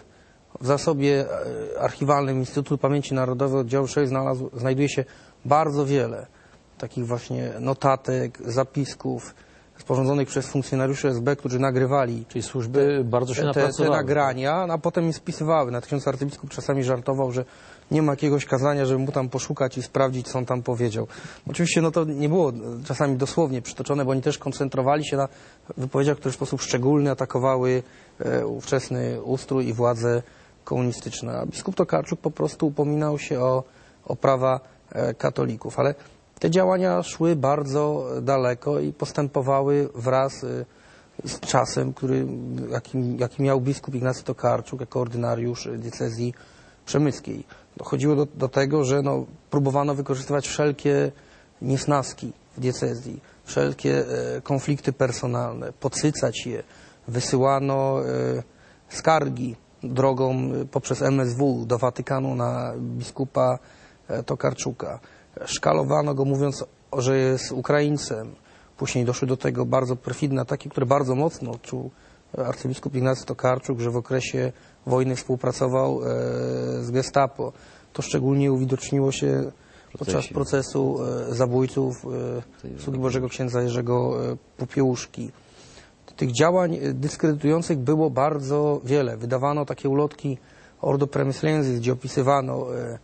w zasobie archiwalnym Instytutu Pamięci Narodowej oddziału sześć znalazł, znajduje się bardzo wiele takich właśnie notatek, zapisków sporządzonych przez funkcjonariuszy S B, którzy nagrywali Czyli służby te, bardzo się te, napracowały. te nagrania, a potem je spisywały. Na ksiądz arcybiskup czasami żartował, że nie ma jakiegoś kazania, żeby mu tam poszukać i sprawdzić, co on tam powiedział. Oczywiście no to nie było czasami dosłownie przytoczone, bo oni też koncentrowali się na wypowiedziach, które w sposób szczególny atakowały e, ówczesny ustrój i władze komunistyczne. A biskup Tokarczuk po prostu upominał się o, o prawa e, katolików. Ale te działania szły bardzo daleko i postępowały wraz e, z czasem, który, jaki, jaki miał biskup Ignacy Tokarczuk jako ordynariusz diecezji przemyskiej. Dochodziło do, do tego, że no, próbowano wykorzystywać wszelkie niesnaski w diecezji, wszelkie e, konflikty personalne, podsycać je. Wysyłano e, skargi drogą e, poprzez M S W do Watykanu na biskupa e, Tokarczuka. Szkalowano go, mówiąc, o, że jest Ukraińcem. Później doszły do tego bardzo perfidne ataki, które bardzo mocno odczuł arcybiskup Ignacy Tokarczuk, że w okresie wojny współpracował e, z Gestapo. To szczególnie uwidoczniło się podczas procesu e, zabójców e, sługi Bożego księdza Jerzego e, Popiełuszki. Tych działań dyskredytujących było bardzo wiele. Wydawano takie ulotki Ordo Przemyslensis, gdzie opisywano, e,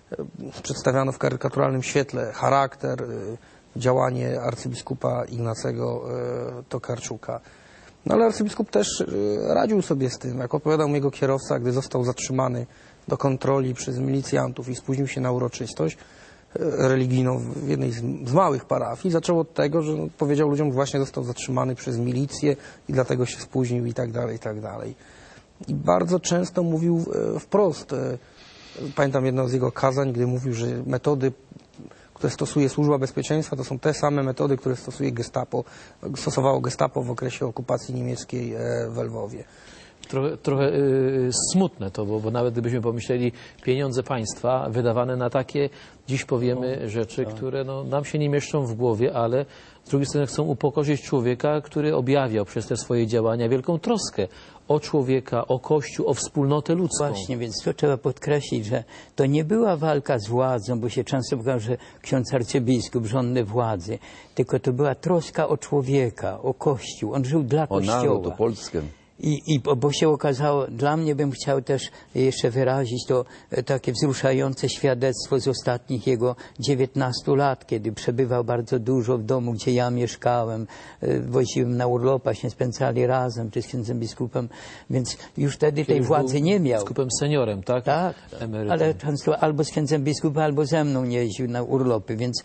e, przedstawiano w karykaturalnym świetle charakter, e, działanie arcybiskupa Ignacego e, Tokarczuka. No ale arcybiskup też e, radził sobie z tym. Jak opowiadał mi jego kierowca, gdy został zatrzymany do kontroli przez milicjantów i spóźnił się na uroczystość e, religijną w jednej z, z małych parafii, zaczął od tego, że no, powiedział ludziom, że właśnie został zatrzymany przez milicję i dlatego się spóźnił i tak dalej, i tak dalej. I bardzo często mówił e, wprost. E, pamiętam jedno z jego kazań, gdy mówił, że metody, które stosuje Służba Bezpieczeństwa, to są te same metody, które stosuje Gestapo, stosowało Gestapo w okresie okupacji niemieckiej w Lwowie. Trochę, trochę y, smutne to, bo, bo nawet gdybyśmy pomyśleli, pieniądze państwa wydawane na takie, dziś powiemy no, rzeczy, tak. które no, nam się nie mieszczą w głowie, ale z drugiej strony chcą upokorzyć człowieka, który objawiał przez te swoje działania wielką troskę o człowieka, o Kościół, o wspólnotę ludzką. Właśnie, więc to trzeba podkreślić, że to nie była walka z władzą, bo się często mówi, że ksiądz arcybiskup żądny władzy, tylko to była troska o człowieka, o Kościół. On żył dla o Kościoła. naród, o Polskę. I, I bo się okazało, dla mnie bym chciał też jeszcze wyrazić to takie wzruszające świadectwo z ostatnich jego dziewiętnastu lat, kiedy przebywał bardzo dużo w domu, gdzie ja mieszkałem. Woziłem na urlopach, się spędzali razem, czy z księdzem biskupem, więc już wtedy tej władzy nie miał. Biskupem seniorem, tak? Tak, Emerytem. ale często albo z księdzem biskupem, albo ze mną nie jeździł na urlopy, więc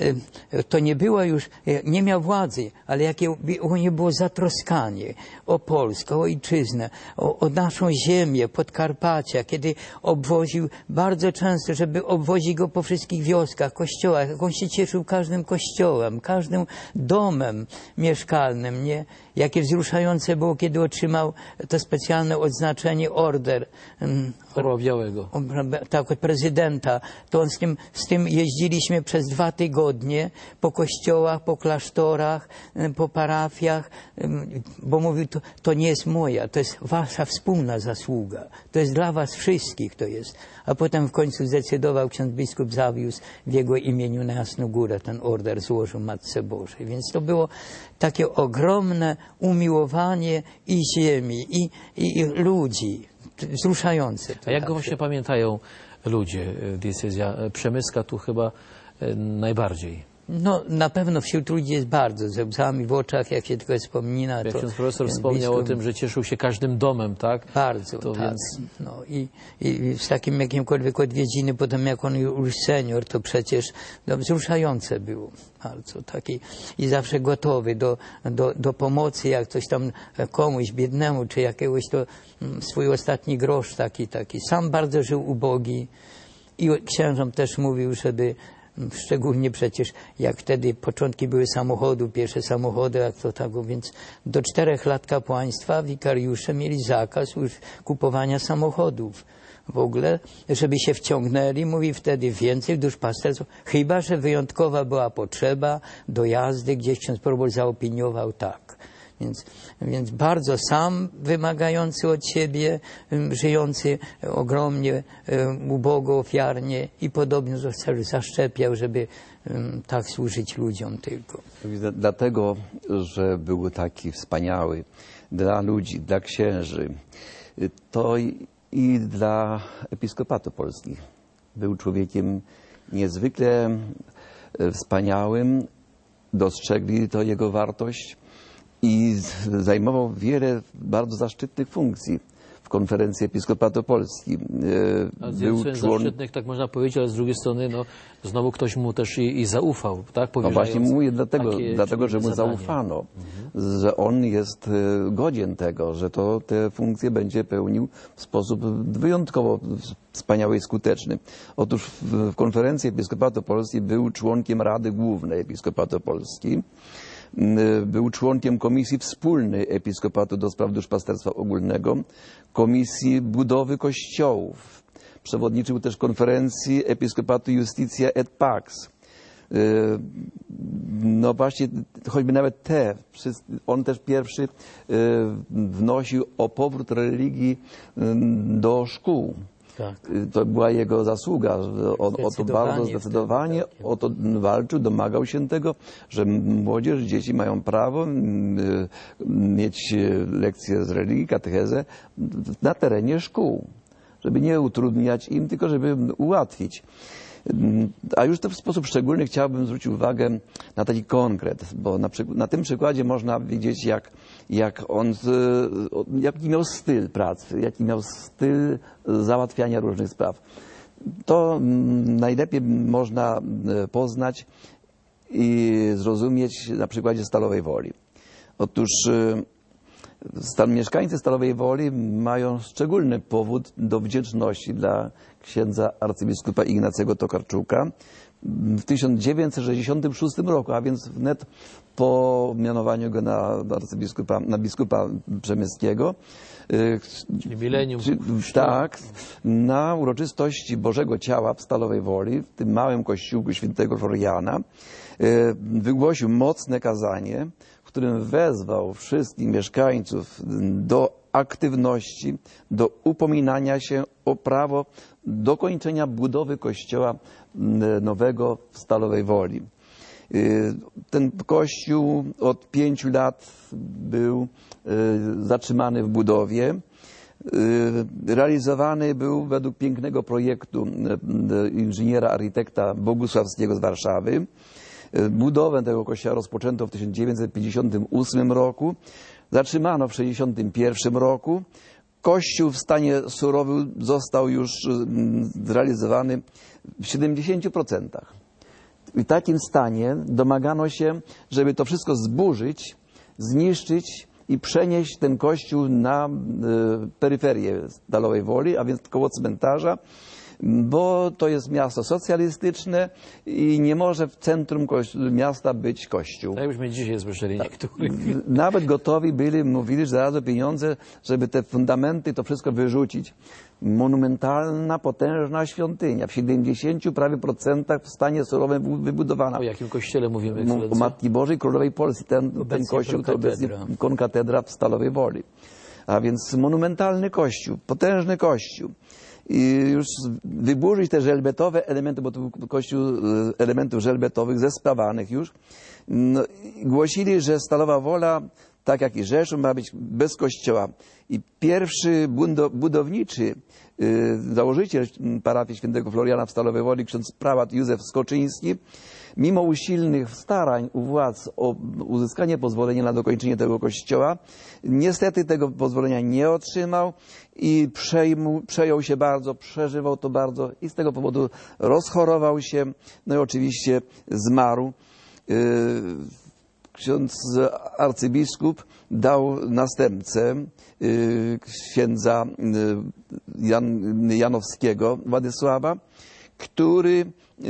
y, to nie było już, nie miał władzy, ale jakie u nie było zatroskanie o Polskę, o ojczyznę, o, o naszą ziemię, Podkarpacia, kiedy obwoził bardzo często, żeby obwozić go po wszystkich wioskach, kościołach, jak on się cieszył każdym kościołem, każdym domem mieszkalnym, nie? Jakie wzruszające było, kiedy otrzymał to specjalne odznaczenie order. Orła Białego. Tak, od prezydenta. To on z tym, z tym jeździliśmy przez dwa tygodnie po kościołach, po klasztorach, po parafiach, bo mówił, to, to nie jest moja, to jest wasza wspólna zasługa. To jest dla was wszystkich to jest. A potem w końcu zdecydował, ksiądz biskup zawiózł w jego imieniu na Jasną Górę, ten order złożył Matce Bożej. Więc to było takie ogromne umiłowanie i ziemi, i, i, i ludzi. Wzruszające. A jak go właśnie pamiętają ludzie? Diecezja przemyska tu chyba najbardziej. No, na pewno wśród ludzi jest bardzo, ze łzami w oczach, jak się tylko wspomina. Jak to, ksiądz profesor wspomniał biskup, o tym, że cieszył się każdym domem, tak? Bardzo, to tak. Więc... No, i, i z takim jakimkolwiek odwiedziny, potem jak on już senior, to przecież no, wzruszające było. Bardzo taki i zawsze gotowy do, do, do pomocy, jak coś tam komuś biednemu, czy jakiegoś to swój ostatni grosz taki, taki. Sam bardzo żył ubogi i księżom też mówił, żeby szczególnie przecież jak wtedy początki były samochodu, pierwsze samochody, jak to tak, więc do czterech lat kapłaństwa wikariusze mieli zakaz już kupowania samochodów. W ogóle, żeby się wciągnęli, mówi wtedy więcej duszpasterstwa, chyba że wyjątkowa była potrzeba do jazdy, gdzieś ksiądz probol zaopiniował tak. Więc, więc bardzo sam wymagający od siebie, żyjący ogromnie, ubogo, ofiarnie i podobnie zaszczepiał, żeby tak służyć ludziom tylko. Dlatego, że był taki wspaniały dla ludzi, dla księży, to i dla episkopatu polskich. Był człowiekiem niezwykle wspaniałym, dostrzegli to jego wartość i zajmował wiele bardzo zaszczytnych funkcji w konferencji Episkopatu Polski. A z jednej strony człon... zaszczytnych, tak można powiedzieć, ale z drugiej strony no, znowu ktoś mu też i, i zaufał, tak? No właśnie mówię dlatego, dlatego że mu zadanie. zaufano, mhm. że on jest godzien tego, że to te funkcje będzie pełnił w sposób wyjątkowo wspaniały i skuteczny. Otóż w, w konferencji Episkopatu Polski był członkiem Rady Głównej Episkopatu Polski. Był członkiem Komisji Wspólnej Episkopatu do spraw duszpasterstwa ogólnego, Komisji Budowy Kościołów. Przewodniczył też konferencji Episkopatu Justitia et Pax. No właśnie, choćby nawet te, on też pierwszy wnosił o powrót religii do szkół. Tak. To była jego zasługa. On o to bardzo zdecydowanie o to walczył, domagał się tego, że młodzież, dzieci mają prawo mieć lekcje z religii, katechezę na terenie szkół. Żeby nie utrudniać im, tylko żeby ułatwić. A już to w sposób szczególny chciałbym zwrócić uwagę na taki konkret, bo na, przykład, na tym przykładzie można widzieć, jak, jak on, jaki miał styl pracy, jaki miał styl załatwiania różnych spraw. To najlepiej można poznać i zrozumieć na przykładzie Stalowej Woli. Otóż Stan, mieszkańcy Stalowej Woli mają szczególny powód do wdzięczności dla księdza arcybiskupa Ignacego Tokarczuka. W tysiąc dziewięćset sześćdziesiątym szóstym roku, a więc wnet po mianowaniu go na arcybiskupa, na biskupa przemyskiego, Czyli milenium. Tak, na uroczystości Bożego Ciała w Stalowej Woli, w tym małym kościółku świętego Floriana, wygłosił mocne kazanie, w którym wezwał wszystkich mieszkańców do aktywności, do upominania się o prawo dokończenia budowy kościoła nowego w Stalowej Woli. Ten kościół od pięciu lat był zatrzymany w budowie. Realizowany był według pięknego projektu inżyniera architekta Bogusławskiego z Warszawy. Budowę tego kościoła rozpoczęto w tysiąc dziewięćset pięćdziesiątym ósmym roku. Zatrzymano w tysiąc dziewięćset sześćdziesiątym pierwszym roku. Kościół w stanie surowym został już zrealizowany w siedemdziesięciu procentach. W takim stanie domagano się, żeby to wszystko zburzyć, zniszczyć i przenieść ten kościół na peryferię Stalowej Woli, a więc koło cmentarza, bo to jest miasto socjalistyczne i nie może w centrum miasta być kościół. Tak jakbyśmy dzisiaj słyszeli niektórych. Nawet gotowi byli, mówili, że znalazły pieniądze, żeby te fundamenty, to wszystko wyrzucić. Monumentalna, potężna świątynia w siedemdziesięciu prawie procentach w stanie surowym wybudowana. O jakim kościele mówimy? O Matki Bożej Królowej Polski. Ten, ten kościół to obecnie konkatedra w Stalowej Woli. A więc monumentalny kościół, potężny kościół. I już wyburzyć te żelbetowe elementy, bo to był kościół elementów żelbetowych zespawanych już. No, głosili, że Stalowa Wola, tak jak i Rzeszów, ma być bez kościoła. I pierwszy budowniczy yy, założyciel parafii świętego Floriana w Stalowej Woli, ksiądz prałat Józef Skoczyński, mimo usilnych starań u władz o uzyskanie pozwolenia na dokończenie tego kościoła, niestety tego pozwolenia nie otrzymał i przejmu, przejął się bardzo, przeżywał to bardzo i z tego powodu rozchorował się, no i oczywiście zmarł. Yy, Ksiądz arcybiskup dał następcę yy, księdza yy, Jan, Janowskiego, Władysława, który yy,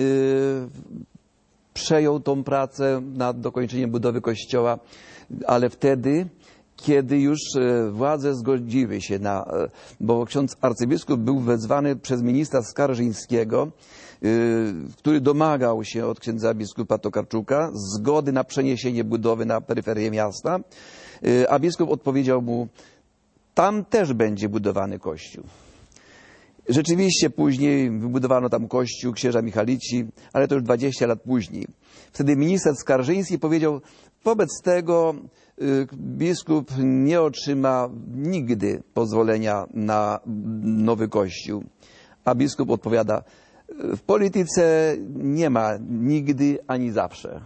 przejął tą pracę nad dokończeniem budowy kościoła, ale wtedy, kiedy już władze zgodziły się na, bo ksiądz arcybiskup był wezwany przez ministra Skarżyńskiego, który domagał się od księdza biskupa Tokarczuka zgody na przeniesienie budowy na peryferię miasta, a biskup odpowiedział mu, tam też będzie budowany kościół. Rzeczywiście później wybudowano tam kościół księża Michalici, ale to już dwadzieścia lat później. Wtedy minister Skarżyński powiedział, wobec tego biskup nie otrzyma nigdy pozwolenia na nowy kościół. A biskup odpowiada, w polityce nie ma nigdy ani zawsze.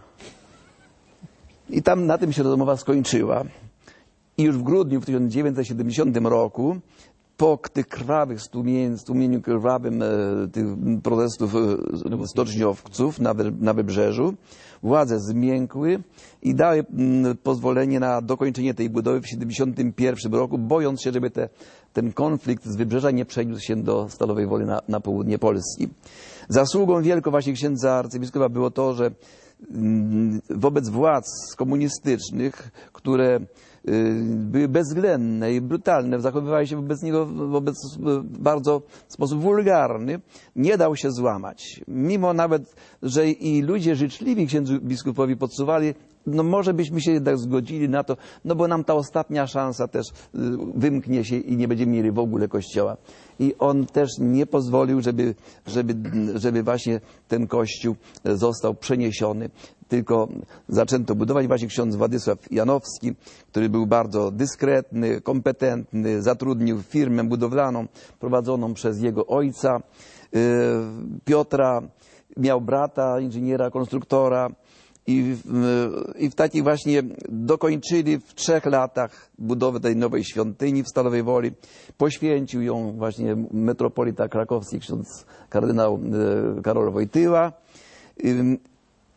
I tam na tym się rozmowa skończyła. I już w grudniu w tysiąc dziewięćset siedemdziesiątym roku, po tych krwawych stłumieniu, stłumieniu krwawym e, tych protestów e, stoczniowców na, na Wybrzeżu, władze zmiękły i dały m, pozwolenie na dokończenie tej budowy w tysiąc dziewięćset siedemdziesiątym pierwszym roku, bojąc się, żeby te, ten konflikt z Wybrzeża nie przeniósł się do Stalowej Woli na, na południe Polski. Zasługą wielką właśnie księdza arcybiskupa było to, że m, wobec władz komunistycznych, które były bezwzględne i brutalne, zachowywały się wobec niego wobec bardzo w sposób wulgarny, nie dał się złamać. Mimo nawet, że i ludzie życzliwi księdzu biskupowi podsuwali, no może byśmy się jednak zgodzili na to, no bo nam ta ostatnia szansa też wymknie się i nie będziemy mieli w ogóle kościoła. I on też nie pozwolił, żeby, żeby, żeby właśnie ten kościół został przeniesiony, tylko zaczęto budować. Właśnie ksiądz Władysław Janowski, który był bardzo dyskretny, kompetentny, zatrudnił firmę budowlaną prowadzoną przez jego ojca Piotra, miał brata, inżyniera, konstruktora. I w, I w takich właśnie dokończyli w trzech latach budowę tej nowej świątyni w Stalowej Woli. Poświęcił ją właśnie metropolita krakowski, ksiądz kardynał Karol Wojtyła. I,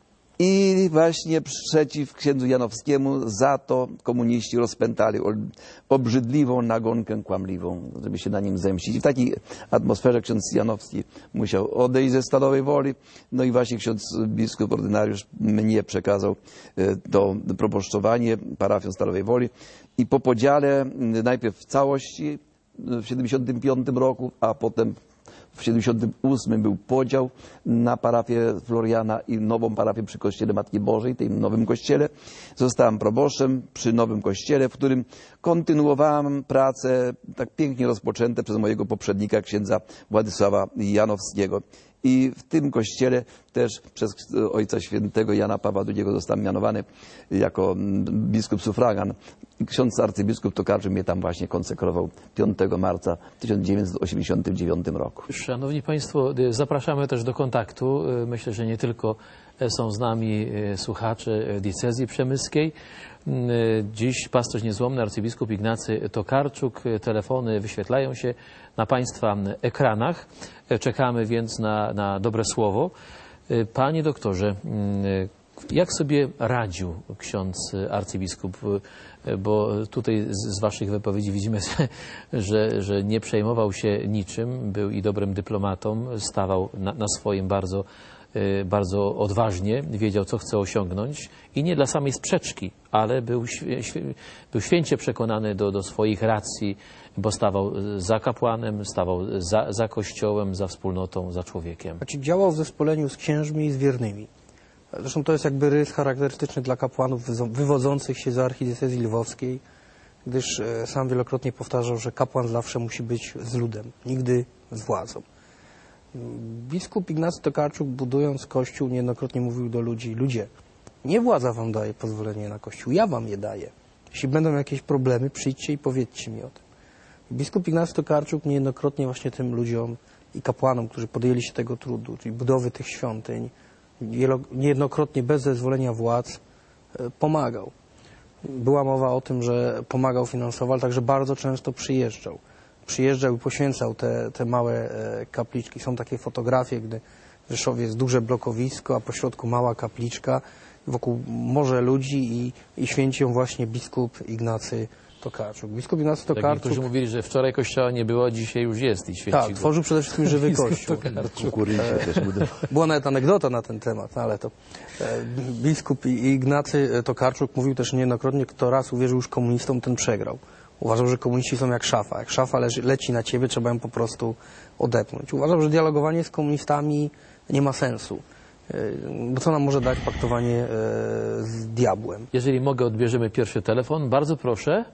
I właśnie przeciw księdzu Janowskiemu za to komuniści rozpętali obrzydliwą nagonkę kłamliwą, żeby się na nim zemścić. I w takiej atmosferze ksiądz Janowski musiał odejść ze Stalowej Woli. No i właśnie ksiądz biskup ordynariusz mnie przekazał to proboszczowanie parafią Stalowej Woli. I po podziale najpierw w całości w siedemdziesiątym piątym roku, a potem w siedemdziesiątym ósmym był podział na parafię Floriana i nową parafię przy Kościele Matki Bożej, tym nowym kościele. Zostałem proboszczem przy nowym kościele, w którym kontynuowałem pracę tak pięknie rozpoczęte przez mojego poprzednika, księdza Władysława Janowskiego. I w tym kościele też przez Ojca Świętego Jana Pawła drugiego zostałem mianowany jako biskup sufragan. I ksiądz arcybiskup Tokarczuk mnie tam właśnie konsekrował piątego marca tysiąc dziewięćset osiemdziesiątego dziewiątego roku. Szanowni Państwo, zapraszamy też do kontaktu. Myślę, że nie tylko są z nami słuchacze diecezji przemyskiej. Dziś pasterz niezłomny, arcybiskup Ignacy Tokarczuk. Telefony wyświetlają się na Państwa ekranach. Czekamy więc na, na dobre słowo. Panie doktorze, jak sobie radził ksiądz arcybiskup? Bo tutaj z, z Waszych wypowiedzi widzimy, że, że nie przejmował się niczym, był i dobrym dyplomatą, stawał na, na swoim bardzo, bardzo odważnie, wiedział, co chce osiągnąć i nie dla samej sprzeczki, ale był, był święcie przekonany do, do swoich racji, bo stawał za kapłanem, stawał za, za Kościołem, za wspólnotą, za człowiekiem. Znaczy, działał w zespoleniu z księżmi i z wiernymi. Zresztą to jest jakby rys charakterystyczny dla kapłanów wywodzących się z archidiecezji lwowskiej, gdyż sam wielokrotnie powtarzał, że kapłan zawsze musi być z ludem, nigdy z władzą. Biskup Ignacy Tokarczuk, budując Kościół, niejednokrotnie mówił do ludzi: ludzie, nie władza wam daje pozwolenie na Kościół, ja wam je daję. Jeśli będą jakieś problemy, przyjdźcie i powiedzcie mi o tym. Biskup Ignacy Tokarczuk niejednokrotnie właśnie tym ludziom i kapłanom, którzy podjęli się tego trudu, czyli budowy tych świątyń, niejednokrotnie bez zezwolenia władz, pomagał. Była mowa o tym, że pomagał finansowo, ale także bardzo często przyjeżdżał. Przyjeżdżał i poświęcał te, te małe kapliczki. Są takie fotografie, gdy w Rzeszowie jest duże blokowisko, a pośrodku mała kapliczka, wokół morze ludzi i, i święci ją właśnie biskup Ignacy Tokarczuk. Biskup Ignacy Tokarczuk... Tak, niektórzy mówili, że wczoraj kościoła nie było, a dzisiaj już jest i święci Tak, go. tworzył przede wszystkim żywy kościół. Była nawet anegdota na ten temat, ale to e, biskup Ignacy Tokarczuk mówił też niejednokrotnie, kto raz uwierzył już komunistom, ten przegrał. Uważał, że komuniści są jak szafa. Jak szafa leży, leci na ciebie, trzeba ją po prostu odepchnąć. Uważał, że dialogowanie z komunistami nie ma sensu. Bo co nam może dać paktowanie e, z diabłem? Jeżeli mogę, odbierzemy pierwszy telefon. Bardzo proszę.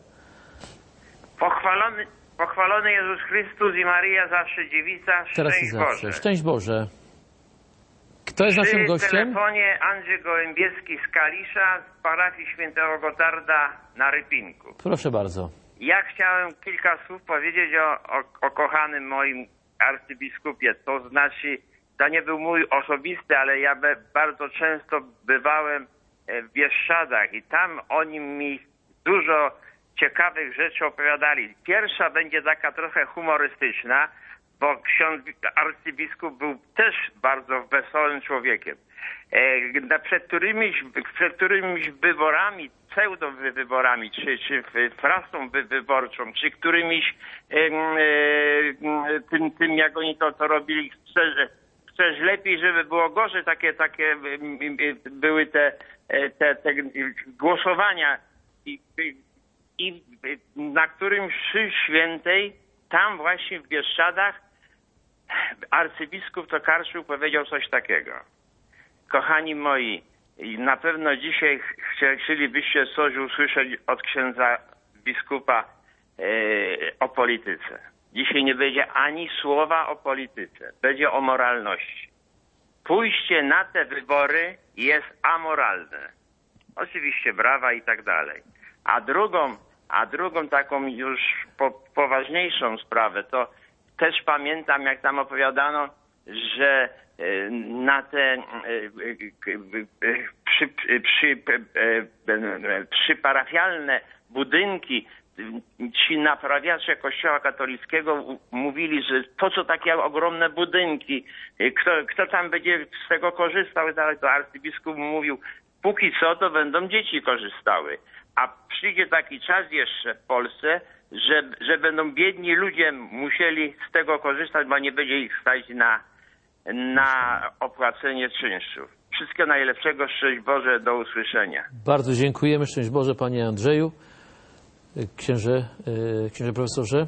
Pochwalony, pochwalony Jezus Chrystus i Maryja, zawsze dziewica. Teraz i Szczęść zawsze. Boże. Szczęść Boże. Kto jest naszym Przy gościem? telefonie Andrzej Gołębieski z Kalisza, z parafii świętego Gotarda na Rypinku. Proszę bardzo. Ja chciałem kilka słów powiedzieć o, o, o kochanym moim arcybiskupie. To znaczy, to nie był mój osobisty, ale ja be, bardzo często bywałem w Bieszczadach i tam oni mi dużo ciekawych rzeczy opowiadali. Pierwsza będzie taka trochę humorystyczna, bo ksiądz arcybiskup był też bardzo wesołym człowiekiem. E, przed, którymiś, przed którymiś wyborami, pseudo-wyborami, czy, czy frastą wy, wyborczą, czy którymiś e, e, tym, tym, jak oni to, to robili, chcesz, chcesz lepiej, żeby było gorzej, takie, takie były te, te, te głosowania i, i na którymś mszy świętej, tam właśnie w Bieszczadach, arcybiskup Tokarczuk powiedział coś takiego: kochani moi, na pewno dzisiaj chcielibyście coś usłyszeć od księdza biskupa e, o polityce. Dzisiaj nie będzie ani słowa o polityce, będzie o moralności. Pójście na te wybory jest amoralne. Oczywiście brawa i tak dalej. A drugą, a drugą taką już po, poważniejszą sprawę, to też pamiętam, jak tam opowiadano, że na te przy, przy, przyparafialne budynki ci naprawiacze Kościoła katolickiego mówili, że po co takie ogromne budynki, kto, kto tam będzie z tego korzystał, to arcybiskup mówił, póki co to będą dzieci korzystały, a przyjdzie taki czas jeszcze w Polsce, że, że będą biedni ludzie musieli z tego korzystać, bo nie będzie ich stać na, na opłacenie czynszów. Wszystkiego najlepszego, szczęść Boże, do usłyszenia. Bardzo dziękujemy, szczęść Boże, panie Andrzeju. Księże, księże profesorze,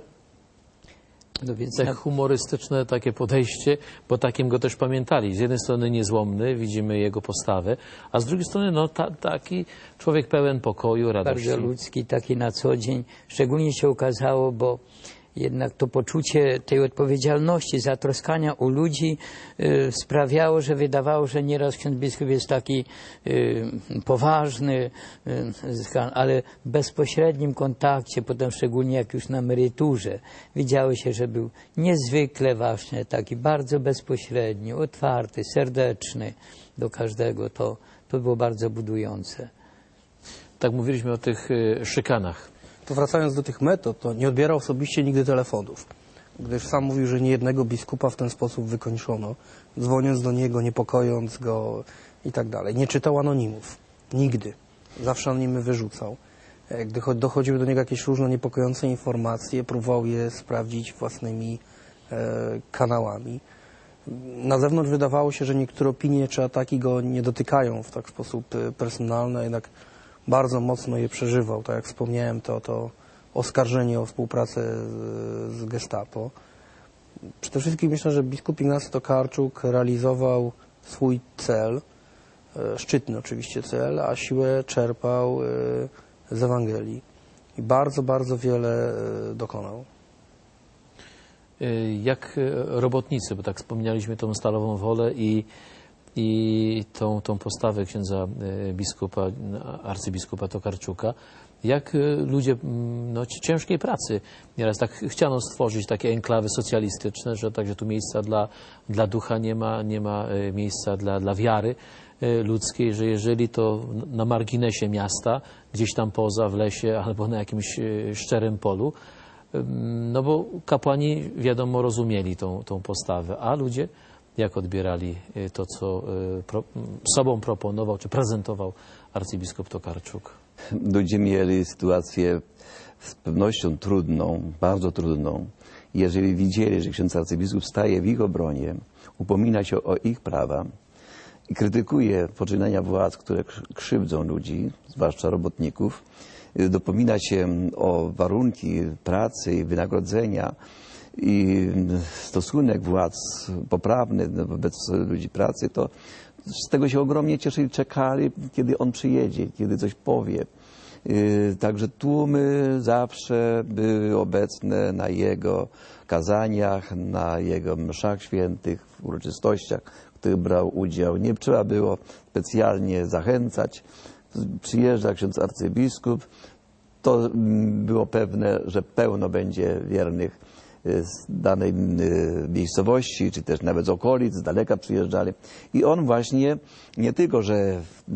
No więc tak na- humorystyczne takie podejście, bo takim go też pamiętali. Z jednej strony niezłomny, widzimy jego postawę, a z drugiej strony no, ta, taki człowiek pełen pokoju, radości. bardzo ludzki, taki na co dzień. Szczególnie się okazało, bo jednak to poczucie tej odpowiedzialności, zatroskania o ludzi y, sprawiało, że wydawało, że nieraz ksiądz biskup jest taki y, poważny, y, ale w bezpośrednim kontakcie, potem szczególnie jak już na emeryturze, widziało się, że był niezwykle właśnie taki bardzo bezpośredni, otwarty, serdeczny do każdego. To, to było bardzo budujące. Tak mówiliśmy o tych y, szykanach. To wracając do tych metod, to nie odbierał osobiście nigdy telefonów, gdyż sam mówił, że niejednego biskupa w ten sposób wykończono, dzwoniąc do niego, niepokojąc go i tak dalej. Nie czytał anonimów. Nigdy. Zawsze anonimy wyrzucał. Gdy dochodziły do niego jakieś różne niepokojące informacje, próbował je sprawdzić własnymi e, kanałami. Na zewnątrz wydawało się, że niektóre opinie czy ataki go nie dotykają w tak sposób e, personalny, a jednak bardzo mocno je przeżywał. Tak jak wspomniałem, to, to oskarżenie o współpracę z, z Gestapo. Przede wszystkim myślę, że biskup Ignacy Tokarczuk realizował swój cel, e, szczytny oczywiście cel, a siłę czerpał e, z Ewangelii. I bardzo, bardzo wiele e, dokonał. Y, Jak y, robotnicy, bo tak wspomnieliśmy tą stalową wolę i i tą, tą postawę księdza y, biskupa, arcybiskupa Tokarczuka, jak y, ludzie mm, no, ciężkiej pracy. Nieraz tak chciano stworzyć takie enklawy socjalistyczne, że także tu miejsca dla, dla ducha nie ma, nie ma y, miejsca dla, dla wiary y, ludzkiej, że jeżeli to na marginesie miasta, gdzieś tam poza, w lesie albo na jakimś y, szczerym polu, y, no bo kapłani wiadomo rozumieli tą, tą postawę, a ludzie jak odbierali to, co pro, sobą proponował, czy prezentował arcybiskup Tokarczuk? Ludzie mieli sytuację z pewnością trudną, bardzo trudną. Jeżeli widzieli, że ksiądz arcybiskup staje w ich obronie, upomina się o ich prawa i krytykuje poczynania władz, które krzywdzą ludzi, zwłaszcza robotników, dopomina się o warunki pracy i wynagrodzenia, i stosunek władz poprawny wobec ludzi pracy, to z tego się ogromnie cieszyli, czekali, kiedy on przyjedzie, kiedy coś powie. Także tłumy zawsze były obecne na jego kazaniach, na jego mszach świętych, w uroczystościach, w których brał udział. Nie trzeba było specjalnie zachęcać. Przyjeżdża ksiądz arcybiskup, to było pewne, że pełno będzie wiernych z danej miejscowości, czy też nawet z okolic, z daleka przyjeżdżali. I on właśnie nie tylko, że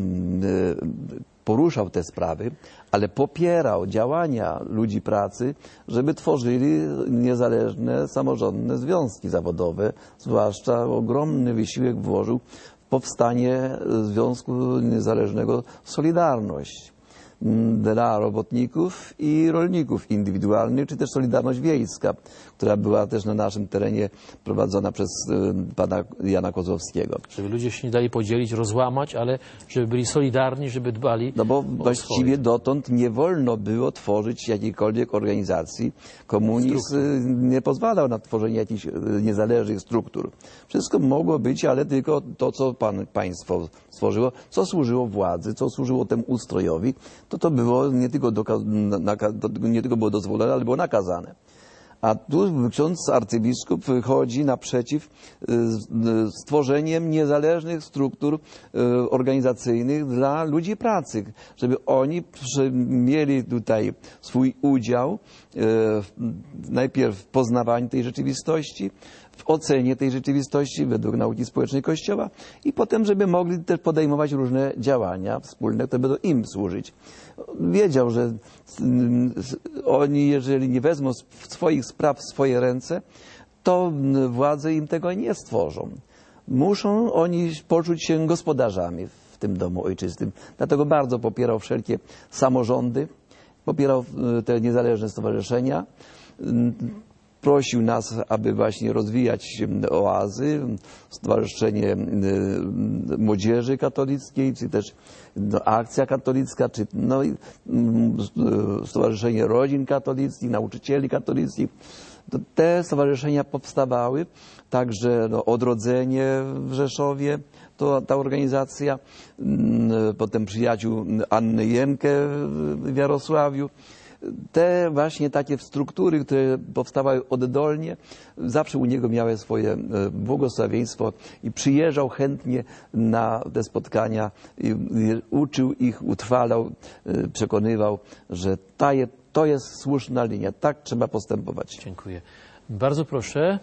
poruszał te sprawy, ale popierał działania ludzi pracy, żeby tworzyli niezależne, samorządne związki zawodowe, zwłaszcza ogromny wysiłek włożył w powstanie Związku Niezależnego Solidarność dla robotników i rolników indywidualnych, czy też Solidarność Wiejska, która była też na naszym terenie prowadzona przez pana Jana Kozłowskiego. Żeby ludzie się nie dali podzielić, rozłamać, ale żeby byli solidarni, żeby dbali No bo o właściwie swoje. dotąd nie wolno było tworzyć jakiejkolwiek organizacji. Komunizm nie pozwalał na tworzenie jakichś niezależnych struktur. Wszystko mogło być, ale tylko to, co pan, państwo stworzyło, co służyło władzy, co służyło temu ustrojowi, to to było nie tylko, nie tylko było dozwolone, ale było nakazane. A tu ksiądz arcybiskup wychodzi naprzeciw stworzeniem niezależnych struktur organizacyjnych dla ludzi pracy, żeby oni mieli tutaj swój udział najpierw w poznawaniu tej rzeczywistości, w ocenie tej rzeczywistości według nauki społecznej Kościoła i potem, żeby mogli też podejmować różne działania wspólne, które będą im służyć. Wiedział, że oni, jeżeli nie wezmą swoich spraw w swoje ręce, to władze im tego nie stworzą. Muszą oni poczuć się gospodarzami w tym domu ojczystym. Dlatego bardzo popierał wszelkie samorządy, popierał te niezależne stowarzyszenia. Prosił nas, aby właśnie rozwijać oazy, Stowarzyszenie Młodzieży Katolickiej, czy też no, Akcja Katolicka, czy no, Stowarzyszenie Rodzin Katolickich, Nauczycieli Katolickich. Te stowarzyszenia powstawały, także no, Odrodzenie w Rzeszowie, to ta organizacja, potem Przyjaciół Anny Jemke w Jarosławiu. Te właśnie takie struktury, które powstawały oddolnie, zawsze u niego miały swoje błogosławieństwo i przyjeżdżał chętnie na te spotkania i uczył ich, utrwalał, przekonywał, że ta je, to jest słuszna linia, tak trzeba postępować. Dziękuję. Bardzo proszę.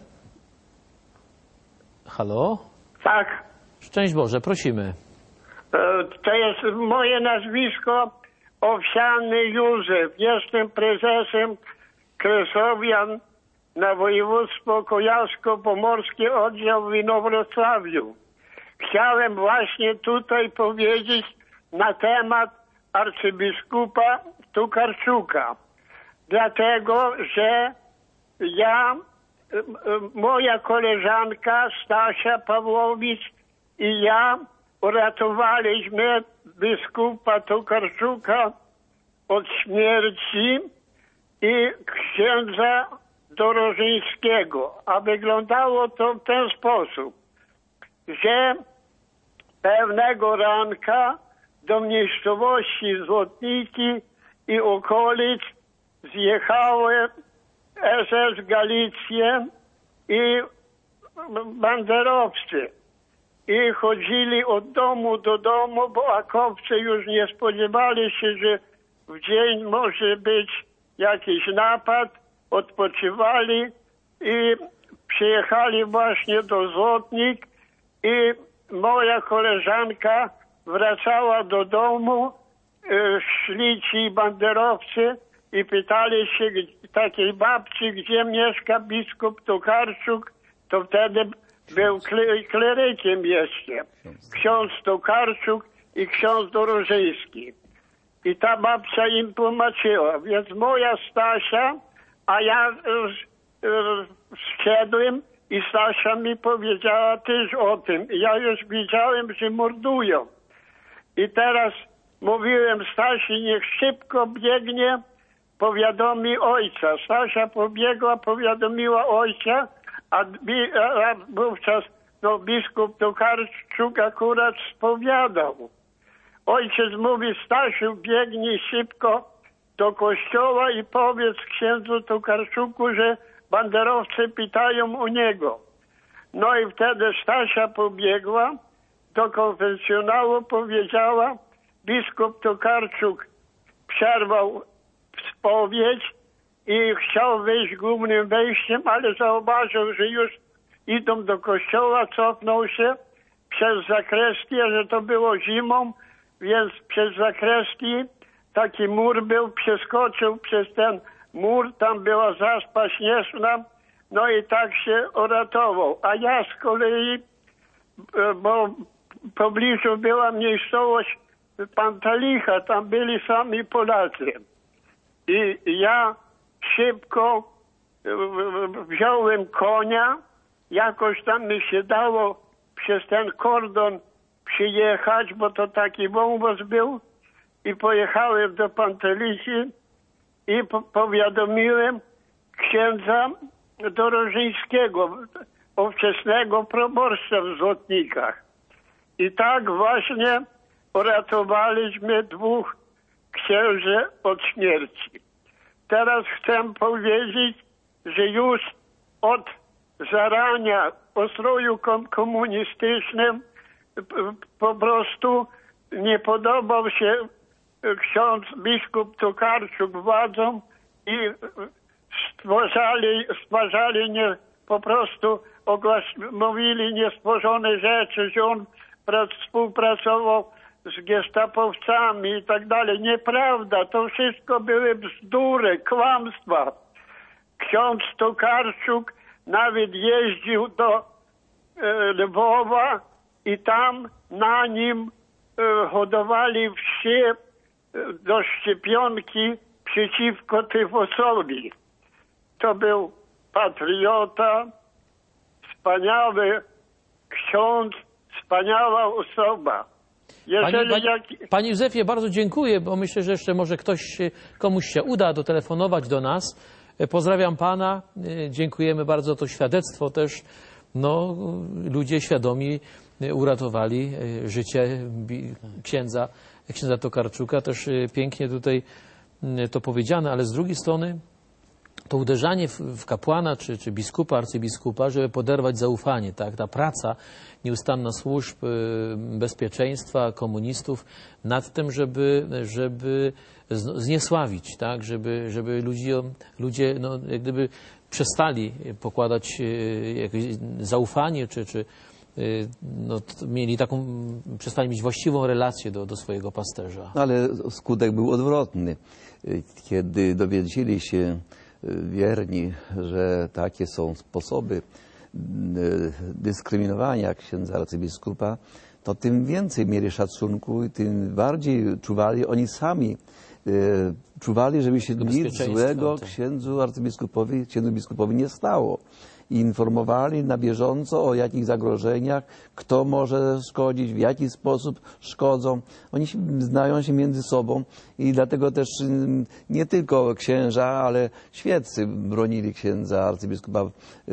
Halo? Tak. Szczęść Boże, prosimy. To jest moje nazwisko. Owsiany Józef. Jestem prezesem Kresowian na województwo kujawsko-pomorskie, oddział w Inowrocławiu. Chciałem właśnie tutaj powiedzieć na temat arcybiskupa Tokarczuka. Dlatego, że ja, moja koleżanka Stasia Pawłowicz i ja uratowaliśmy biskupa Tokarczuka od śmierci i księdza Dorożyńskiego. A wyglądało to w ten sposób, że pewnego ranka do miejscowości Złotniki i okolic zjechały S S Galicję i banderowcy. I chodzili od domu do domu, bo akowcy już nie spodziewali się, że w dzień może być jakiś napad. Odpoczywali i przyjechali właśnie do Złotnik i moja koleżanka wracała do domu, szli ci banderowcy i pytali się takiej babci, gdzie mieszka biskup Tokarczuk, to wtedy był klerykiem jeszcze. Ksiądz Tokarczuk i ksiądz Dorożyński. I ta babcia im tłumaczyła. Więc moja Stasia, a ja wszedłem i Stasia mi powiedziała też o tym. Ja już widziałem, że mordują. I teraz mówiłem Stasi, niech szybko biegnie, powiadomi ojca. Stasia pobiegła, powiadomiła ojca, a, a wówczas no, biskup Tokarczuk akurat spowiadał. Ojciec mówi, Stasiu, biegnij szybko do kościoła i powiedz księdzu Tokarczuku, że banderowcy pytają u niego. No i wtedy Stasia pobiegła do konfesjonału, powiedziała, biskup Tokarczuk przerwał spowiedź i chciał wyjść głównym wejściem, ale zauważył, że już idą do kościoła, cofnął się przez zakrestię, że to było zimą, więc przez zakrestię taki mur był, przeskoczył przez ten mur, tam była zaspa śnieżna, no i tak się uratował. A ja z kolei, bo w pobliżu była miejscowość Pantalicha, tam byli sami Polacy. I ja szybko wziąłem konia, jakoś tam mi się dało przez ten kordon przyjechać, bo to taki wąwóz był, i pojechałem do Pantelichy i po powiadomiłem księdza Dorożyńskiego, ówczesnego proboszcza w Złotnikach. I tak właśnie uratowaliśmy dwóch księży od śmierci. Teraz chcę powiedzieć, że już od zarania w ustroju komunistycznym po prostu nie podobał się ksiądz biskup Tokarczuk władzom i stwarzali, stwarzali nie, po prostu ogłas, mówili niestworzone rzeczy, że on prac, współpracował z gestapowcami i tak dalej. Nieprawda, to wszystko były bzdury, kłamstwa. Ksiądz Tokarczuk nawet jeździł do e, Lwowa i tam na nim e, hodowali wsie e, do szczepionki przeciwko tyfusowi. To był patriota, wspaniały ksiądz, wspaniała osoba. Panie, panie, jak... panie Józefie, bardzo dziękuję, bo myślę, że jeszcze może ktoś, komuś się uda dotelefonować do nas. Pozdrawiam pana, dziękujemy bardzo za to świadectwo też. No, ludzie świadomi uratowali życie księdza, księdza Tokarczuka. Też pięknie tutaj to powiedziane, ale z drugiej strony to uderzanie w, w kapłana czy, czy biskupa, arcybiskupa, żeby poderwać zaufanie, tak? Ta praca nieustanna służb bezpieczeństwa, komunistów nad tym, żeby, żeby zniesławić, tak? Żeby, żeby ludzie, ludzie no, jak gdyby przestali pokładać jakieś zaufanie, czy, czy no, mieli taką, przestali mieć właściwą relację do, do swojego pasterza. Ale skutek był odwrotny. Kiedy dowiedzieli się wierni, że takie są sposoby dyskryminowania księdza arcybiskupa, to tym więcej mieli szacunku i tym bardziej czuwali oni sami, czuwali, żeby się nic złego tak. księdzu arcybiskupowi, księdzu biskupowi nie stało. I informowali na bieżąco o jakich zagrożeniach, kto może szkodzić, w jaki sposób szkodzą. Oni się, znają się między sobą i dlatego też nie tylko księża, ale świeccy bronili księdza arcybiskupa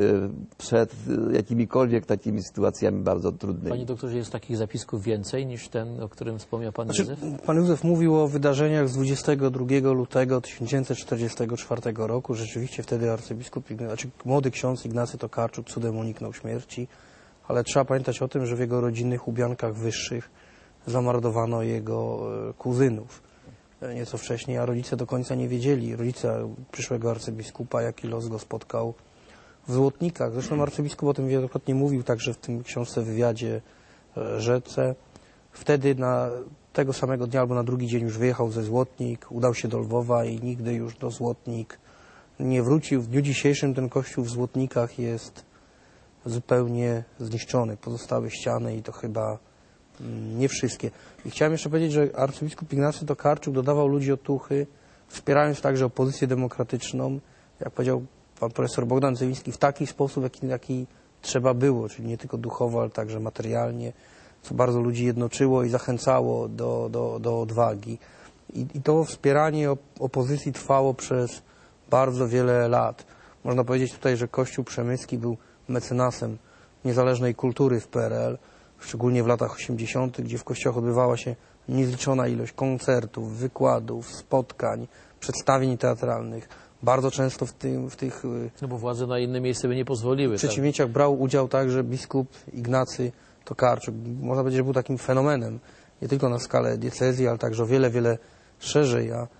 przed jakimikolwiek takimi sytuacjami bardzo trudnymi. Panie doktorze, jest takich zapisków więcej niż ten, o którym wspomniał pan znaczy, Józef? Pan Józef mówił o wydarzeniach z dwudziestego drugiego lutego tysiąc dziewięćset czterdziestego czwartego roku. Rzeczywiście wtedy arcybiskup, znaczy młody ksiądz Ignacy Tokarczuk cudem uniknął śmierci, ale trzeba pamiętać o tym, że w jego rodzinnych Łubiankach Wyższych zamordowano jego kuzynów nieco wcześniej, a rodzice do końca nie wiedzieli, rodzice przyszłego arcybiskupa, jaki los go spotkał w Złotnikach. Zresztą arcybiskup o tym wielokrotnie mówił, także w tym książce wywiadzie Rzece. Wtedy na tego samego dnia albo na drugi dzień już wyjechał ze Złotnik, udał się do Lwowa i nigdy już do Złotnik nie wrócił. W dniu dzisiejszym ten kościół w Złotnikach jest zupełnie zniszczony. Pozostały ściany i to chyba nie wszystkie. I chciałem jeszcze powiedzieć, że arcybiskup Ignacy Tokarczuk dodawał ludzi otuchy, wspierając także opozycję demokratyczną, jak powiedział pan profesor Bogdan Cewiński, w taki sposób, jaki, jaki trzeba było, czyli nie tylko duchowo, ale także materialnie, co bardzo ludzi jednoczyło i zachęcało do, do, do odwagi. I, I to wspieranie opozycji trwało przez bardzo wiele lat. Można powiedzieć tutaj, że Kościół przemyski był mecenasem niezależnej kultury w P R L, szczególnie w latach osiemdziesiątych, gdzie w kościołach odbywała się niezliczona ilość koncertów, wykładów, spotkań, przedstawień teatralnych. Bardzo często w, tym, w tych no bo władze na inne miejsce by nie pozwoliły. przedsięwzięciach tak. brał udział także biskup Ignacy Tokarczuk. Można powiedzieć, że był takim fenomenem, nie tylko na skalę diecezji, ale także o wiele, wiele szerzej. A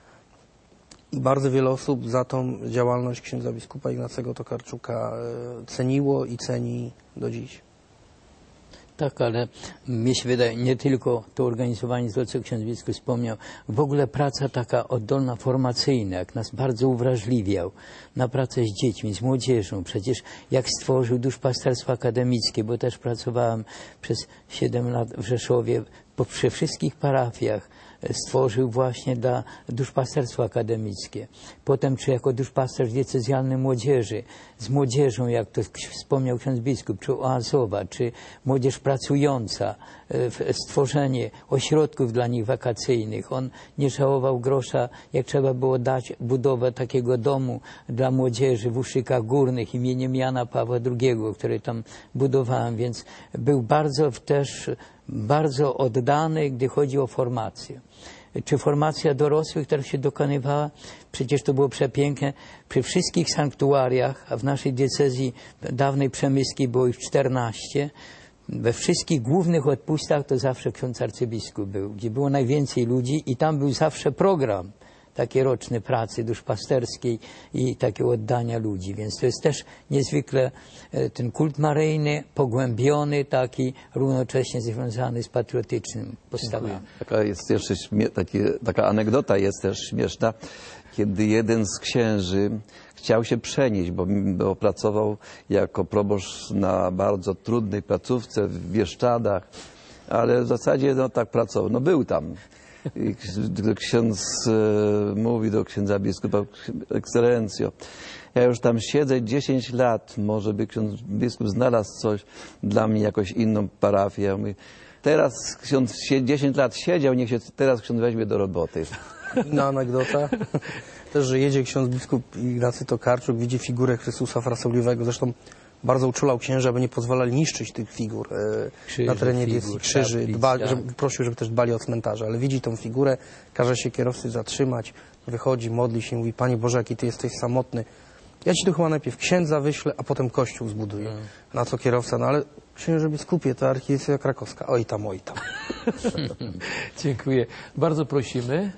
I bardzo wiele osób za tą działalność księdza biskupa Ignacego Tokarczuka ceniło i ceni do dziś. Tak, ale mi się wydaje, nie tylko to organizowanie, to co ksiądz biskup wspomniał, w ogóle praca taka oddolna, formacyjna, jak nas bardzo uwrażliwiał na pracę z dziećmi, z młodzieżą. Przecież jak stworzył duszpasterstwo akademickie, bo też pracowałem przez siedem lat w Rzeszowie, po, przy wszystkich parafiach, stworzył właśnie dla duszpasterstwa akademickie. Potem czy jako duszpasterz diecezjalny młodzieży, z młodzieżą, jak to wspomniał ksiądz biskup, czy oazowa, czy młodzież pracująca, stworzenie ośrodków dla nich wakacyjnych. On nie żałował grosza, jak trzeba było dać budowę takiego domu dla młodzieży w Uszykach Górnych imieniem Jana Pawła drugiego, który tam budowałem, więc był bardzo też bardzo oddany, gdy chodzi o formację. Czy formacja dorosłych, która się dokonywała, przecież to było przepiękne, przy wszystkich sanktuariach, a w naszej diecezji dawnej przemyskiej było ich czternaście, we wszystkich głównych odpustach to zawsze ksiądz arcybiskup był, gdzie było najwięcej ludzi i tam był zawsze program. takie roczne pracy duszpasterskiej i takiego oddania ludzi. Więc to jest też niezwykle e, ten kult maryjny, pogłębiony, taki równocześnie związany z patriotycznym postawami. Taka jest jeszcze śmie- takie, taka anegdota jest też śmieszna, kiedy jeden z księży chciał się przenieść, bo, bo pracował jako proboszcz na bardzo trudnej placówce w Bieszczadach, ale w zasadzie no, tak pracował, no był tam. I ksiądz e, mówi do księdza biskupa: ekscelencjo, ja już tam siedzę dziesięć lat, może by ksiądz biskup znalazł coś dla mnie, jakąś inną parafię. Ja mówię: teraz ksiądz dziesięć lat siedział, niech się teraz ksiądz weźmie do roboty. Inna anegdota, też, że jedzie ksiądz biskup Ignacy Tokarczuk, widzi figurę Chrystusa Frasobliwego, zresztą bardzo uczulał księży, aby nie pozwalali niszczyć tych figur e, Krzyży, na terenie figur, diecezji, krzyży, kaplic, dbali, tak. żeby, prosił, żeby też dbali o cmentarze, ale widzi tą figurę, każe się kierowcy zatrzymać, wychodzi, modli się, mówi: Panie Boże, jaki Ty jesteś samotny, ja Ci tu chyba najpierw księdza wyślę, a potem kościół zbuduję. Hmm. Na co kierowca: no ale księże biskupie, to archidiecezja krakowska, oj tam, oj tam. Dziękuję. Bardzo prosimy.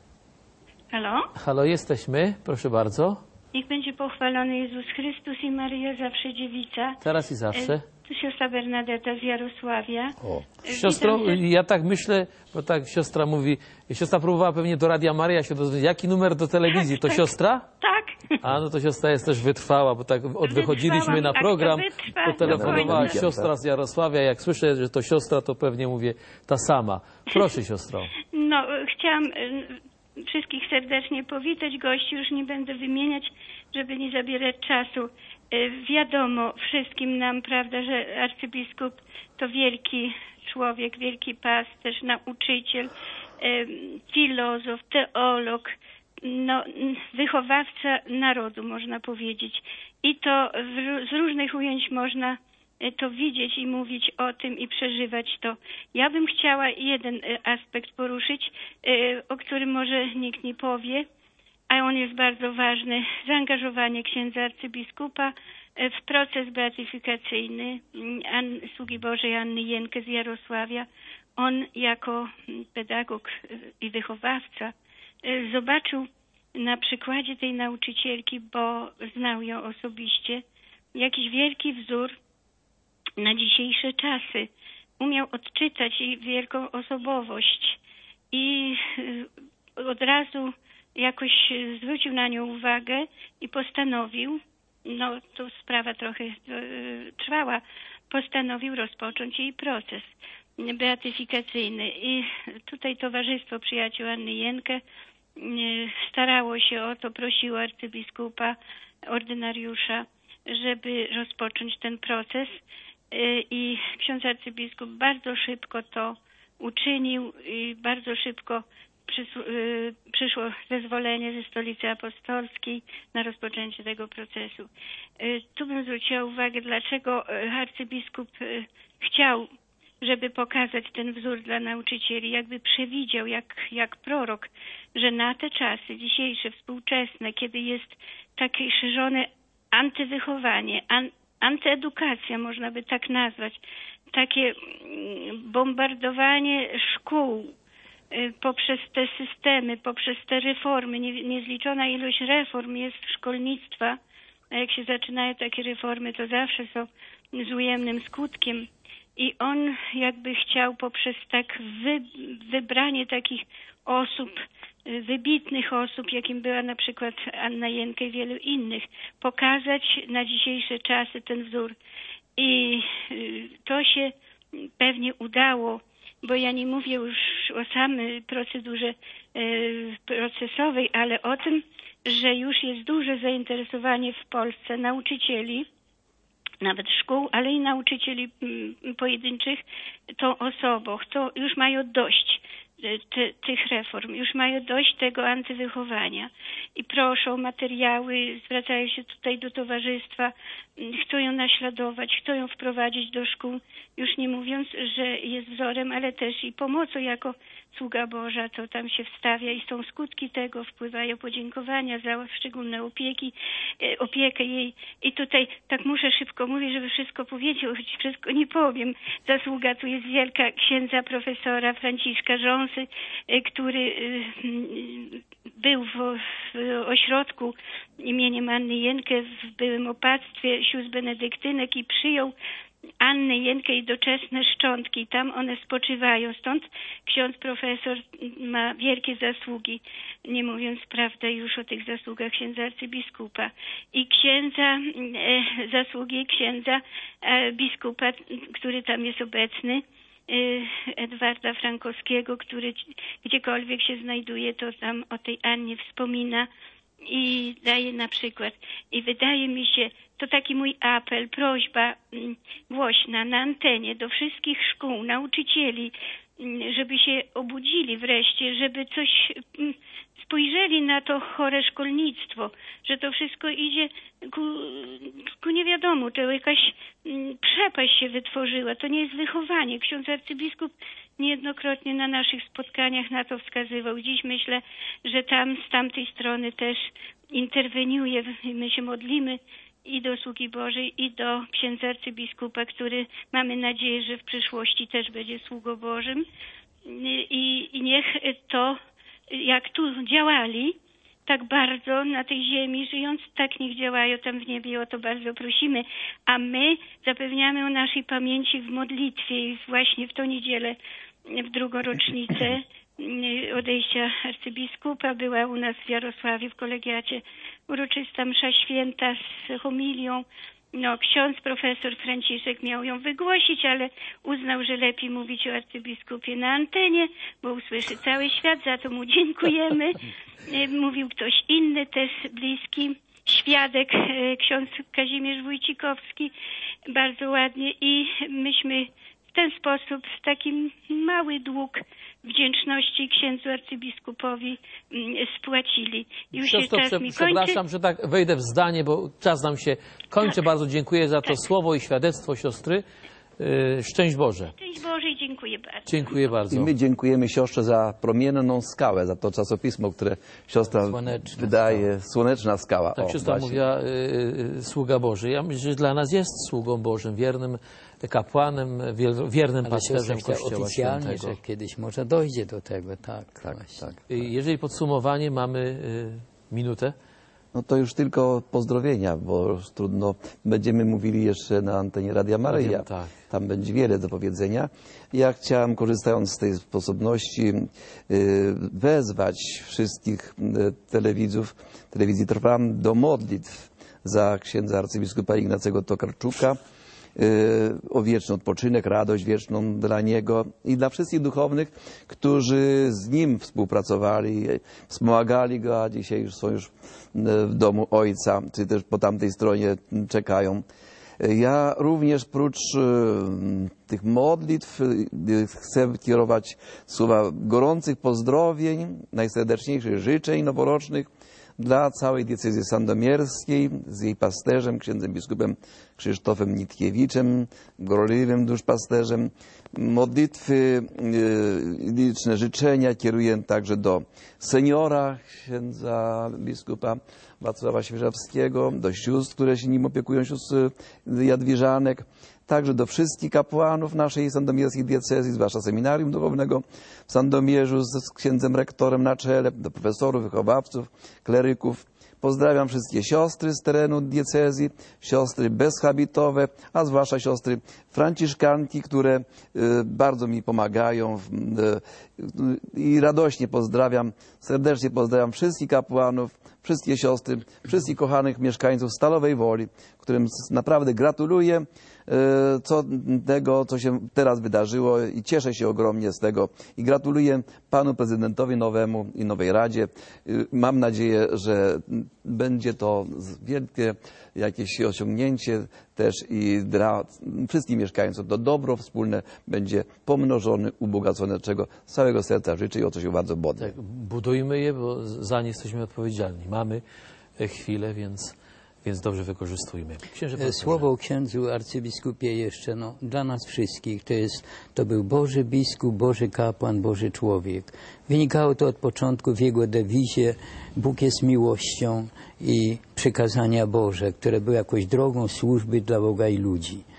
Halo? Halo, jesteśmy. Proszę bardzo. Niech będzie pochwalony Jezus Chrystus i Maryja zawsze dziewica. Teraz i zawsze. E, Tu siostra Bernadeta z Jarosławia. O. E, Siostro, witam się- ja tak myślę, bo tak siostra mówi, siostra próbowała pewnie do Radia Maryja się dozwiedzieć, jaki numer do telewizji, to siostra? Tak. A, no to siostra jest też wytrwała, bo tak od wychodziliśmy na Wytrwałam, program, a kto wytrwa, to telefonowała do końca. siostra z Jarosławia. Jak słyszę, że to siostra, to pewnie mówię ta sama. Proszę, siostro. No, e, chciałam e, wszystkich serdecznie powitać, gości już nie będę wymieniać, żeby nie zabierać czasu. E, Wiadomo wszystkim nam, prawda, że arcybiskup to wielki człowiek, wielki pasterz, nauczyciel, e, filozof, teolog, no, n- wychowawca narodu, można powiedzieć. I to w, ró- z różnych ujęć można e, to widzieć i mówić o tym i przeżywać to. Ja bym chciała jeden e, aspekt poruszyć, e, o którym może nikt nie powie, a on jest bardzo ważny. Zaangażowanie księdza arcybiskupa e, w proces beatyfikacyjny mm, An- sługi Bożej Anny Jenke z Jarosławia. On jako mm, pedagog e, i wychowawca e, zobaczył na przykładzie tej nauczycielki, bo znał ją osobiście, jakiś wielki wzór na dzisiejsze czasy. Umiał odczytać jej wielką osobowość i y, od razu jakoś zwrócił na nią uwagę i postanowił, no to sprawa trochę y, trwała, postanowił rozpocząć jej proces beatyfikacyjny. I tutaj Towarzystwo Przyjaciół Anny Jenke y, starało się o to, prosiło arcybiskupa, ordynariusza, żeby rozpocząć ten proces. I ksiądz arcybiskup bardzo szybko to uczynił i bardzo szybko przysł- y, przyszło zezwolenie ze Stolicy Apostolskiej na rozpoczęcie tego procesu. Y, Tu bym zwróciła uwagę, dlaczego y, arcybiskup y, chciał, żeby pokazać ten wzór dla nauczycieli, jakby przewidział, jak, jak prorok, że na te czasy dzisiejsze, współczesne, kiedy jest takie szerzone antywychowanie, an, antyedukacja, można by tak nazwać, takie mm, bombardowanie szkół y, poprzez te systemy, poprzez te reformy, nie, niezliczona ilość reform jest szkolnictwa, a jak się zaczynają takie reformy, to zawsze są z ujemnym skutkiem. I on jakby chciał poprzez tak wy, wybranie takich osób, y, wybitnych osób, jakim była na przykład Anna Jenke i wielu innych, pokazać na dzisiejsze czasy ten wzór. I y, to się pewnie udało, bo ja nie mówię już o samej procedurze y, procesowej, ale o tym, że już jest duże zainteresowanie w Polsce nauczycieli, nawet szkół, ale i nauczycieli mm, pojedynczych tą osobą. To już mają dość y, ty, tych reform, już mają dość tego antywychowania i proszą materiały, zwracają się tutaj do towarzystwa, mm, chcą ją naśladować, chcą ją wprowadzić do szkół, już nie mówiąc, że jest wzorem, ale też i pomocą jako sługa Boża, to tam się wstawia i są skutki tego, wpływają podziękowania za szczególne opieki, e, opiekę jej. I tutaj tak muszę szybko mówić, żeby wszystko powiedział, choć wszystko nie powiem. Zasługa tu jest wielka księdza profesora Franciszka Rząsy, e, który e, był w, w ośrodku imieniem Anny Jenkę w byłym opactwie sióstr benedyktynek i przyjął Annę Jenkę i doczesne szczątki. Tam one spoczywają. Stąd ksiądz profesor ma wielkie zasługi, nie mówiąc prawda już o tych zasługach księdza arcybiskupa. I księdza, e, zasługi księdza e, biskupa, który tam jest obecny, Edwarda Frankowskiego, który gdziekolwiek się znajduje, to tam o tej Annie wspomina i daje na przykład. I wydaje mi się, to taki mój apel, prośba głośna na antenie do wszystkich szkół, nauczycieli, żeby się obudzili wreszcie, żeby coś spojrzeli na to chore szkolnictwo, że to wszystko idzie ku, ku nie wiadomo, to jakaś przepaść się wytworzyła, to nie jest wychowanie. Ksiądz arcybiskup niejednokrotnie na naszych spotkaniach na to wskazywał. Dziś myślę, że tam z tamtej strony też interweniuje, my się modlimy i do sługi Bożej, i do księdza arcybiskupa, który mamy nadzieję, że w przyszłości też będzie sługą Bożym. I, i niech to, jak tu działali, tak bardzo na tej ziemi żyjąc, tak niech działają tam w niebie, o to bardzo prosimy. A my zapewniamy o naszej pamięci w modlitwie i właśnie w tą niedzielę, w drugą rocznicę odejścia arcybiskupa była u nas w Jarosławiu w kolegiacie uroczysta msza święta z homilią. No, ksiądz profesor Franciszek miał ją wygłosić, ale uznał, że lepiej mówić o arcybiskupie na antenie, bo usłyszy cały świat, za to mu dziękujemy. Mówił ktoś inny, też bliski, świadek, ksiądz Kazimierz Wójcikowski, bardzo ładnie i myśmy w ten sposób, z takim mały dług wdzięczności księdzu arcybiskupowi spłacili. Już się czas mi kończy. Przepraszam, że tak wejdę w zdanie, bo czas nam się kończy. Tak. Bardzo dziękuję za to tak. słowo i świadectwo siostry. Szczęść Boże. Szczęść Boże i dziękuję bardzo. Dziękuję bardzo. I my dziękujemy siostrze za promienną skałę, za to czasopismo, które siostra Słoneczna wydaje. skała. Słoneczna skała. Tak, o, siostra właśnie. mówiła y, sługa Boży. Ja myślę, że dla nas jest sługą Bożym, wiernym kapłanem, wiernym Ale pasterzem Kościoła oficjalnie, Świętego. że kiedyś może dojdzie do tego, tak. Tak, właśnie. tak. Jeżeli podsumowanie mamy y, minutę. No to już tylko pozdrowienia, bo już trudno. Będziemy mówili jeszcze na antenie Radia Maryja. Tak. Tam będzie wiele do powiedzenia. Ja chciałem, korzystając z tej sposobności, wezwać wszystkich telewidzów, telewizji Trwam do modlitw za księdza arcybiskupa Ignacego Tokarczuka, o wieczny odpoczynek, radość wieczną dla niego i dla wszystkich duchownych, którzy z nim współpracowali, wspomagali go, a dzisiaj już są już w domu Ojca, czy też po tamtej stronie czekają. Ja również prócz tych modlitw chcę kierować słowa gorących pozdrowień, najserdeczniejszych życzeń noworocznych dla całej diecezji sandomierskiej z jej pasterzem, księdzem biskupem Krzysztofem Nitkiewiczem, gorliwym duszpasterzem. Modlitwy, liczne życzenia kieruję także do seniora, księdza biskupa Wacława Świeżawskiego, do sióstr, które się nim opiekują, sióstr Jadwiżanek, także do wszystkich kapłanów naszej sandomierskiej diecezji, zwłaszcza seminarium duchownego w Sandomierzu z księdzem rektorem na czele, do profesorów, wychowawców, kleryków. Pozdrawiam wszystkie siostry z terenu diecezji, siostry bezhabitowe, a zwłaszcza siostry franciszkanki, które bardzo mi pomagają i radośnie pozdrawiam, serdecznie pozdrawiam wszystkich kapłanów, wszystkie siostry, wszystkich kochanych mieszkańców Stalowej Woli, którym naprawdę gratuluję co tego, co się teraz wydarzyło i cieszę się ogromnie z tego i gratuluję panu prezydentowi nowemu i nowej Radzie. Mam nadzieję, że będzie to wielkie jakieś osiągnięcie też i dla wszystkich mieszkańców. To dobro wspólne będzie pomnożone, ubogacone, czego z całego serca życzę i o co się bardzo modlę. Tak, budujmy je, bo za nie jesteśmy odpowiedzialni. Mamy chwilę, więc... Więc dobrze wykorzystujmy. Księże Słowo o księdzu arcybiskupie jeszcze, no, dla nas wszystkich, to jest, to był Boży biskup, Boży kapłan, Boży człowiek. Wynikało to od początku w jego dewizie Bóg jest miłością i przykazania Boże, które były jakąś drogą służby dla Boga i ludzi.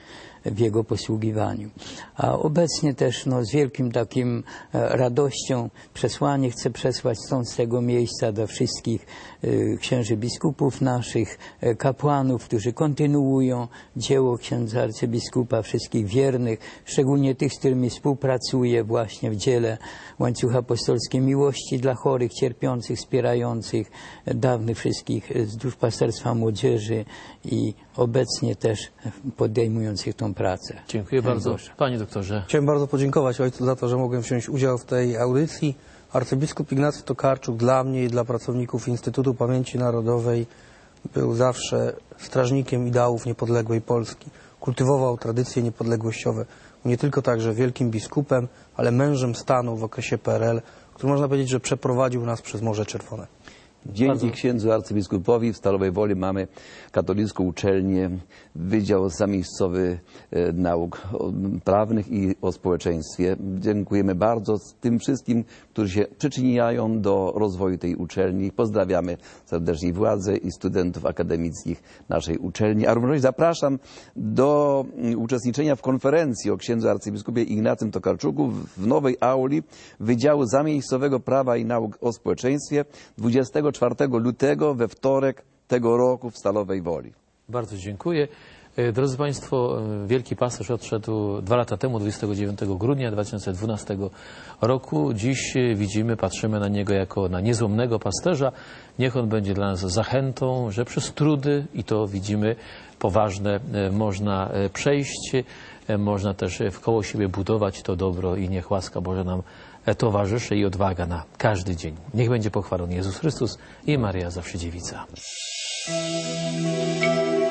w jego posługiwaniu. A obecnie też no, z wielkim takim radością przesłanie chcę przesłać stąd z tego miejsca do wszystkich księży biskupów naszych, kapłanów, którzy kontynuują dzieło księdza arcybiskupa, wszystkich wiernych, szczególnie tych, z którymi współpracuję właśnie w dziele łańcucha apostolskiej miłości dla chorych, cierpiących, wspierających, dawnych wszystkich z duszpasterstwa młodzieży i obecnie też podejmujących tą pracę. Dziękuję bardzo. Boże. Panie doktorze. Chciałem bardzo podziękować ojcu za to, że mogłem wziąć udział w tej audycji. Arcybiskup Ignacy Tokarczuk dla mnie i dla pracowników Instytutu Pamięci Narodowej był zawsze strażnikiem ideałów niepodległej Polski. Kultywował tradycje niepodległościowe. Był nie tylko także wielkim biskupem, ale mężem stanu w okresie P R L, który można powiedzieć, że przeprowadził nas przez Morze Czerwone. Dzięki Bardzo. księdzu arcybiskupowi w Stalowej Woli mamy katolicką uczelnię, Wydział Zamiejscowy e, Nauk Prawnych i o Społeczeństwie. Dziękujemy bardzo tym wszystkim, którzy się przyczyniają do rozwoju tej uczelni. Pozdrawiamy serdecznie władzę i studentów akademickich naszej uczelni. A również zapraszam do uczestniczenia w konferencji o księdzu arcybiskupie Ignacym Tokarczuku w nowej auli Wydziału Zamiejscowego Prawa i Nauk o Społeczeństwie dwudziestego czwartego lutego we wtorek tego roku w Stalowej Woli. Bardzo dziękuję. Drodzy Państwo, wielki pasterz odszedł dwa lata temu, dwudziestego dziewiątego grudnia dwa tysiące dwunastego roku. Dziś widzimy, patrzymy na niego jako na niezłomnego pasterza. Niech on będzie dla nas zachętą, że przez trudy, i to widzimy poważne, można przejść, można też wkoło siebie budować to dobro i niech łaska Boża nam towarzyszy i odwaga na każdy dzień. Niech będzie pochwalony Jezus Chrystus i Maryja Zawsze Dziewica.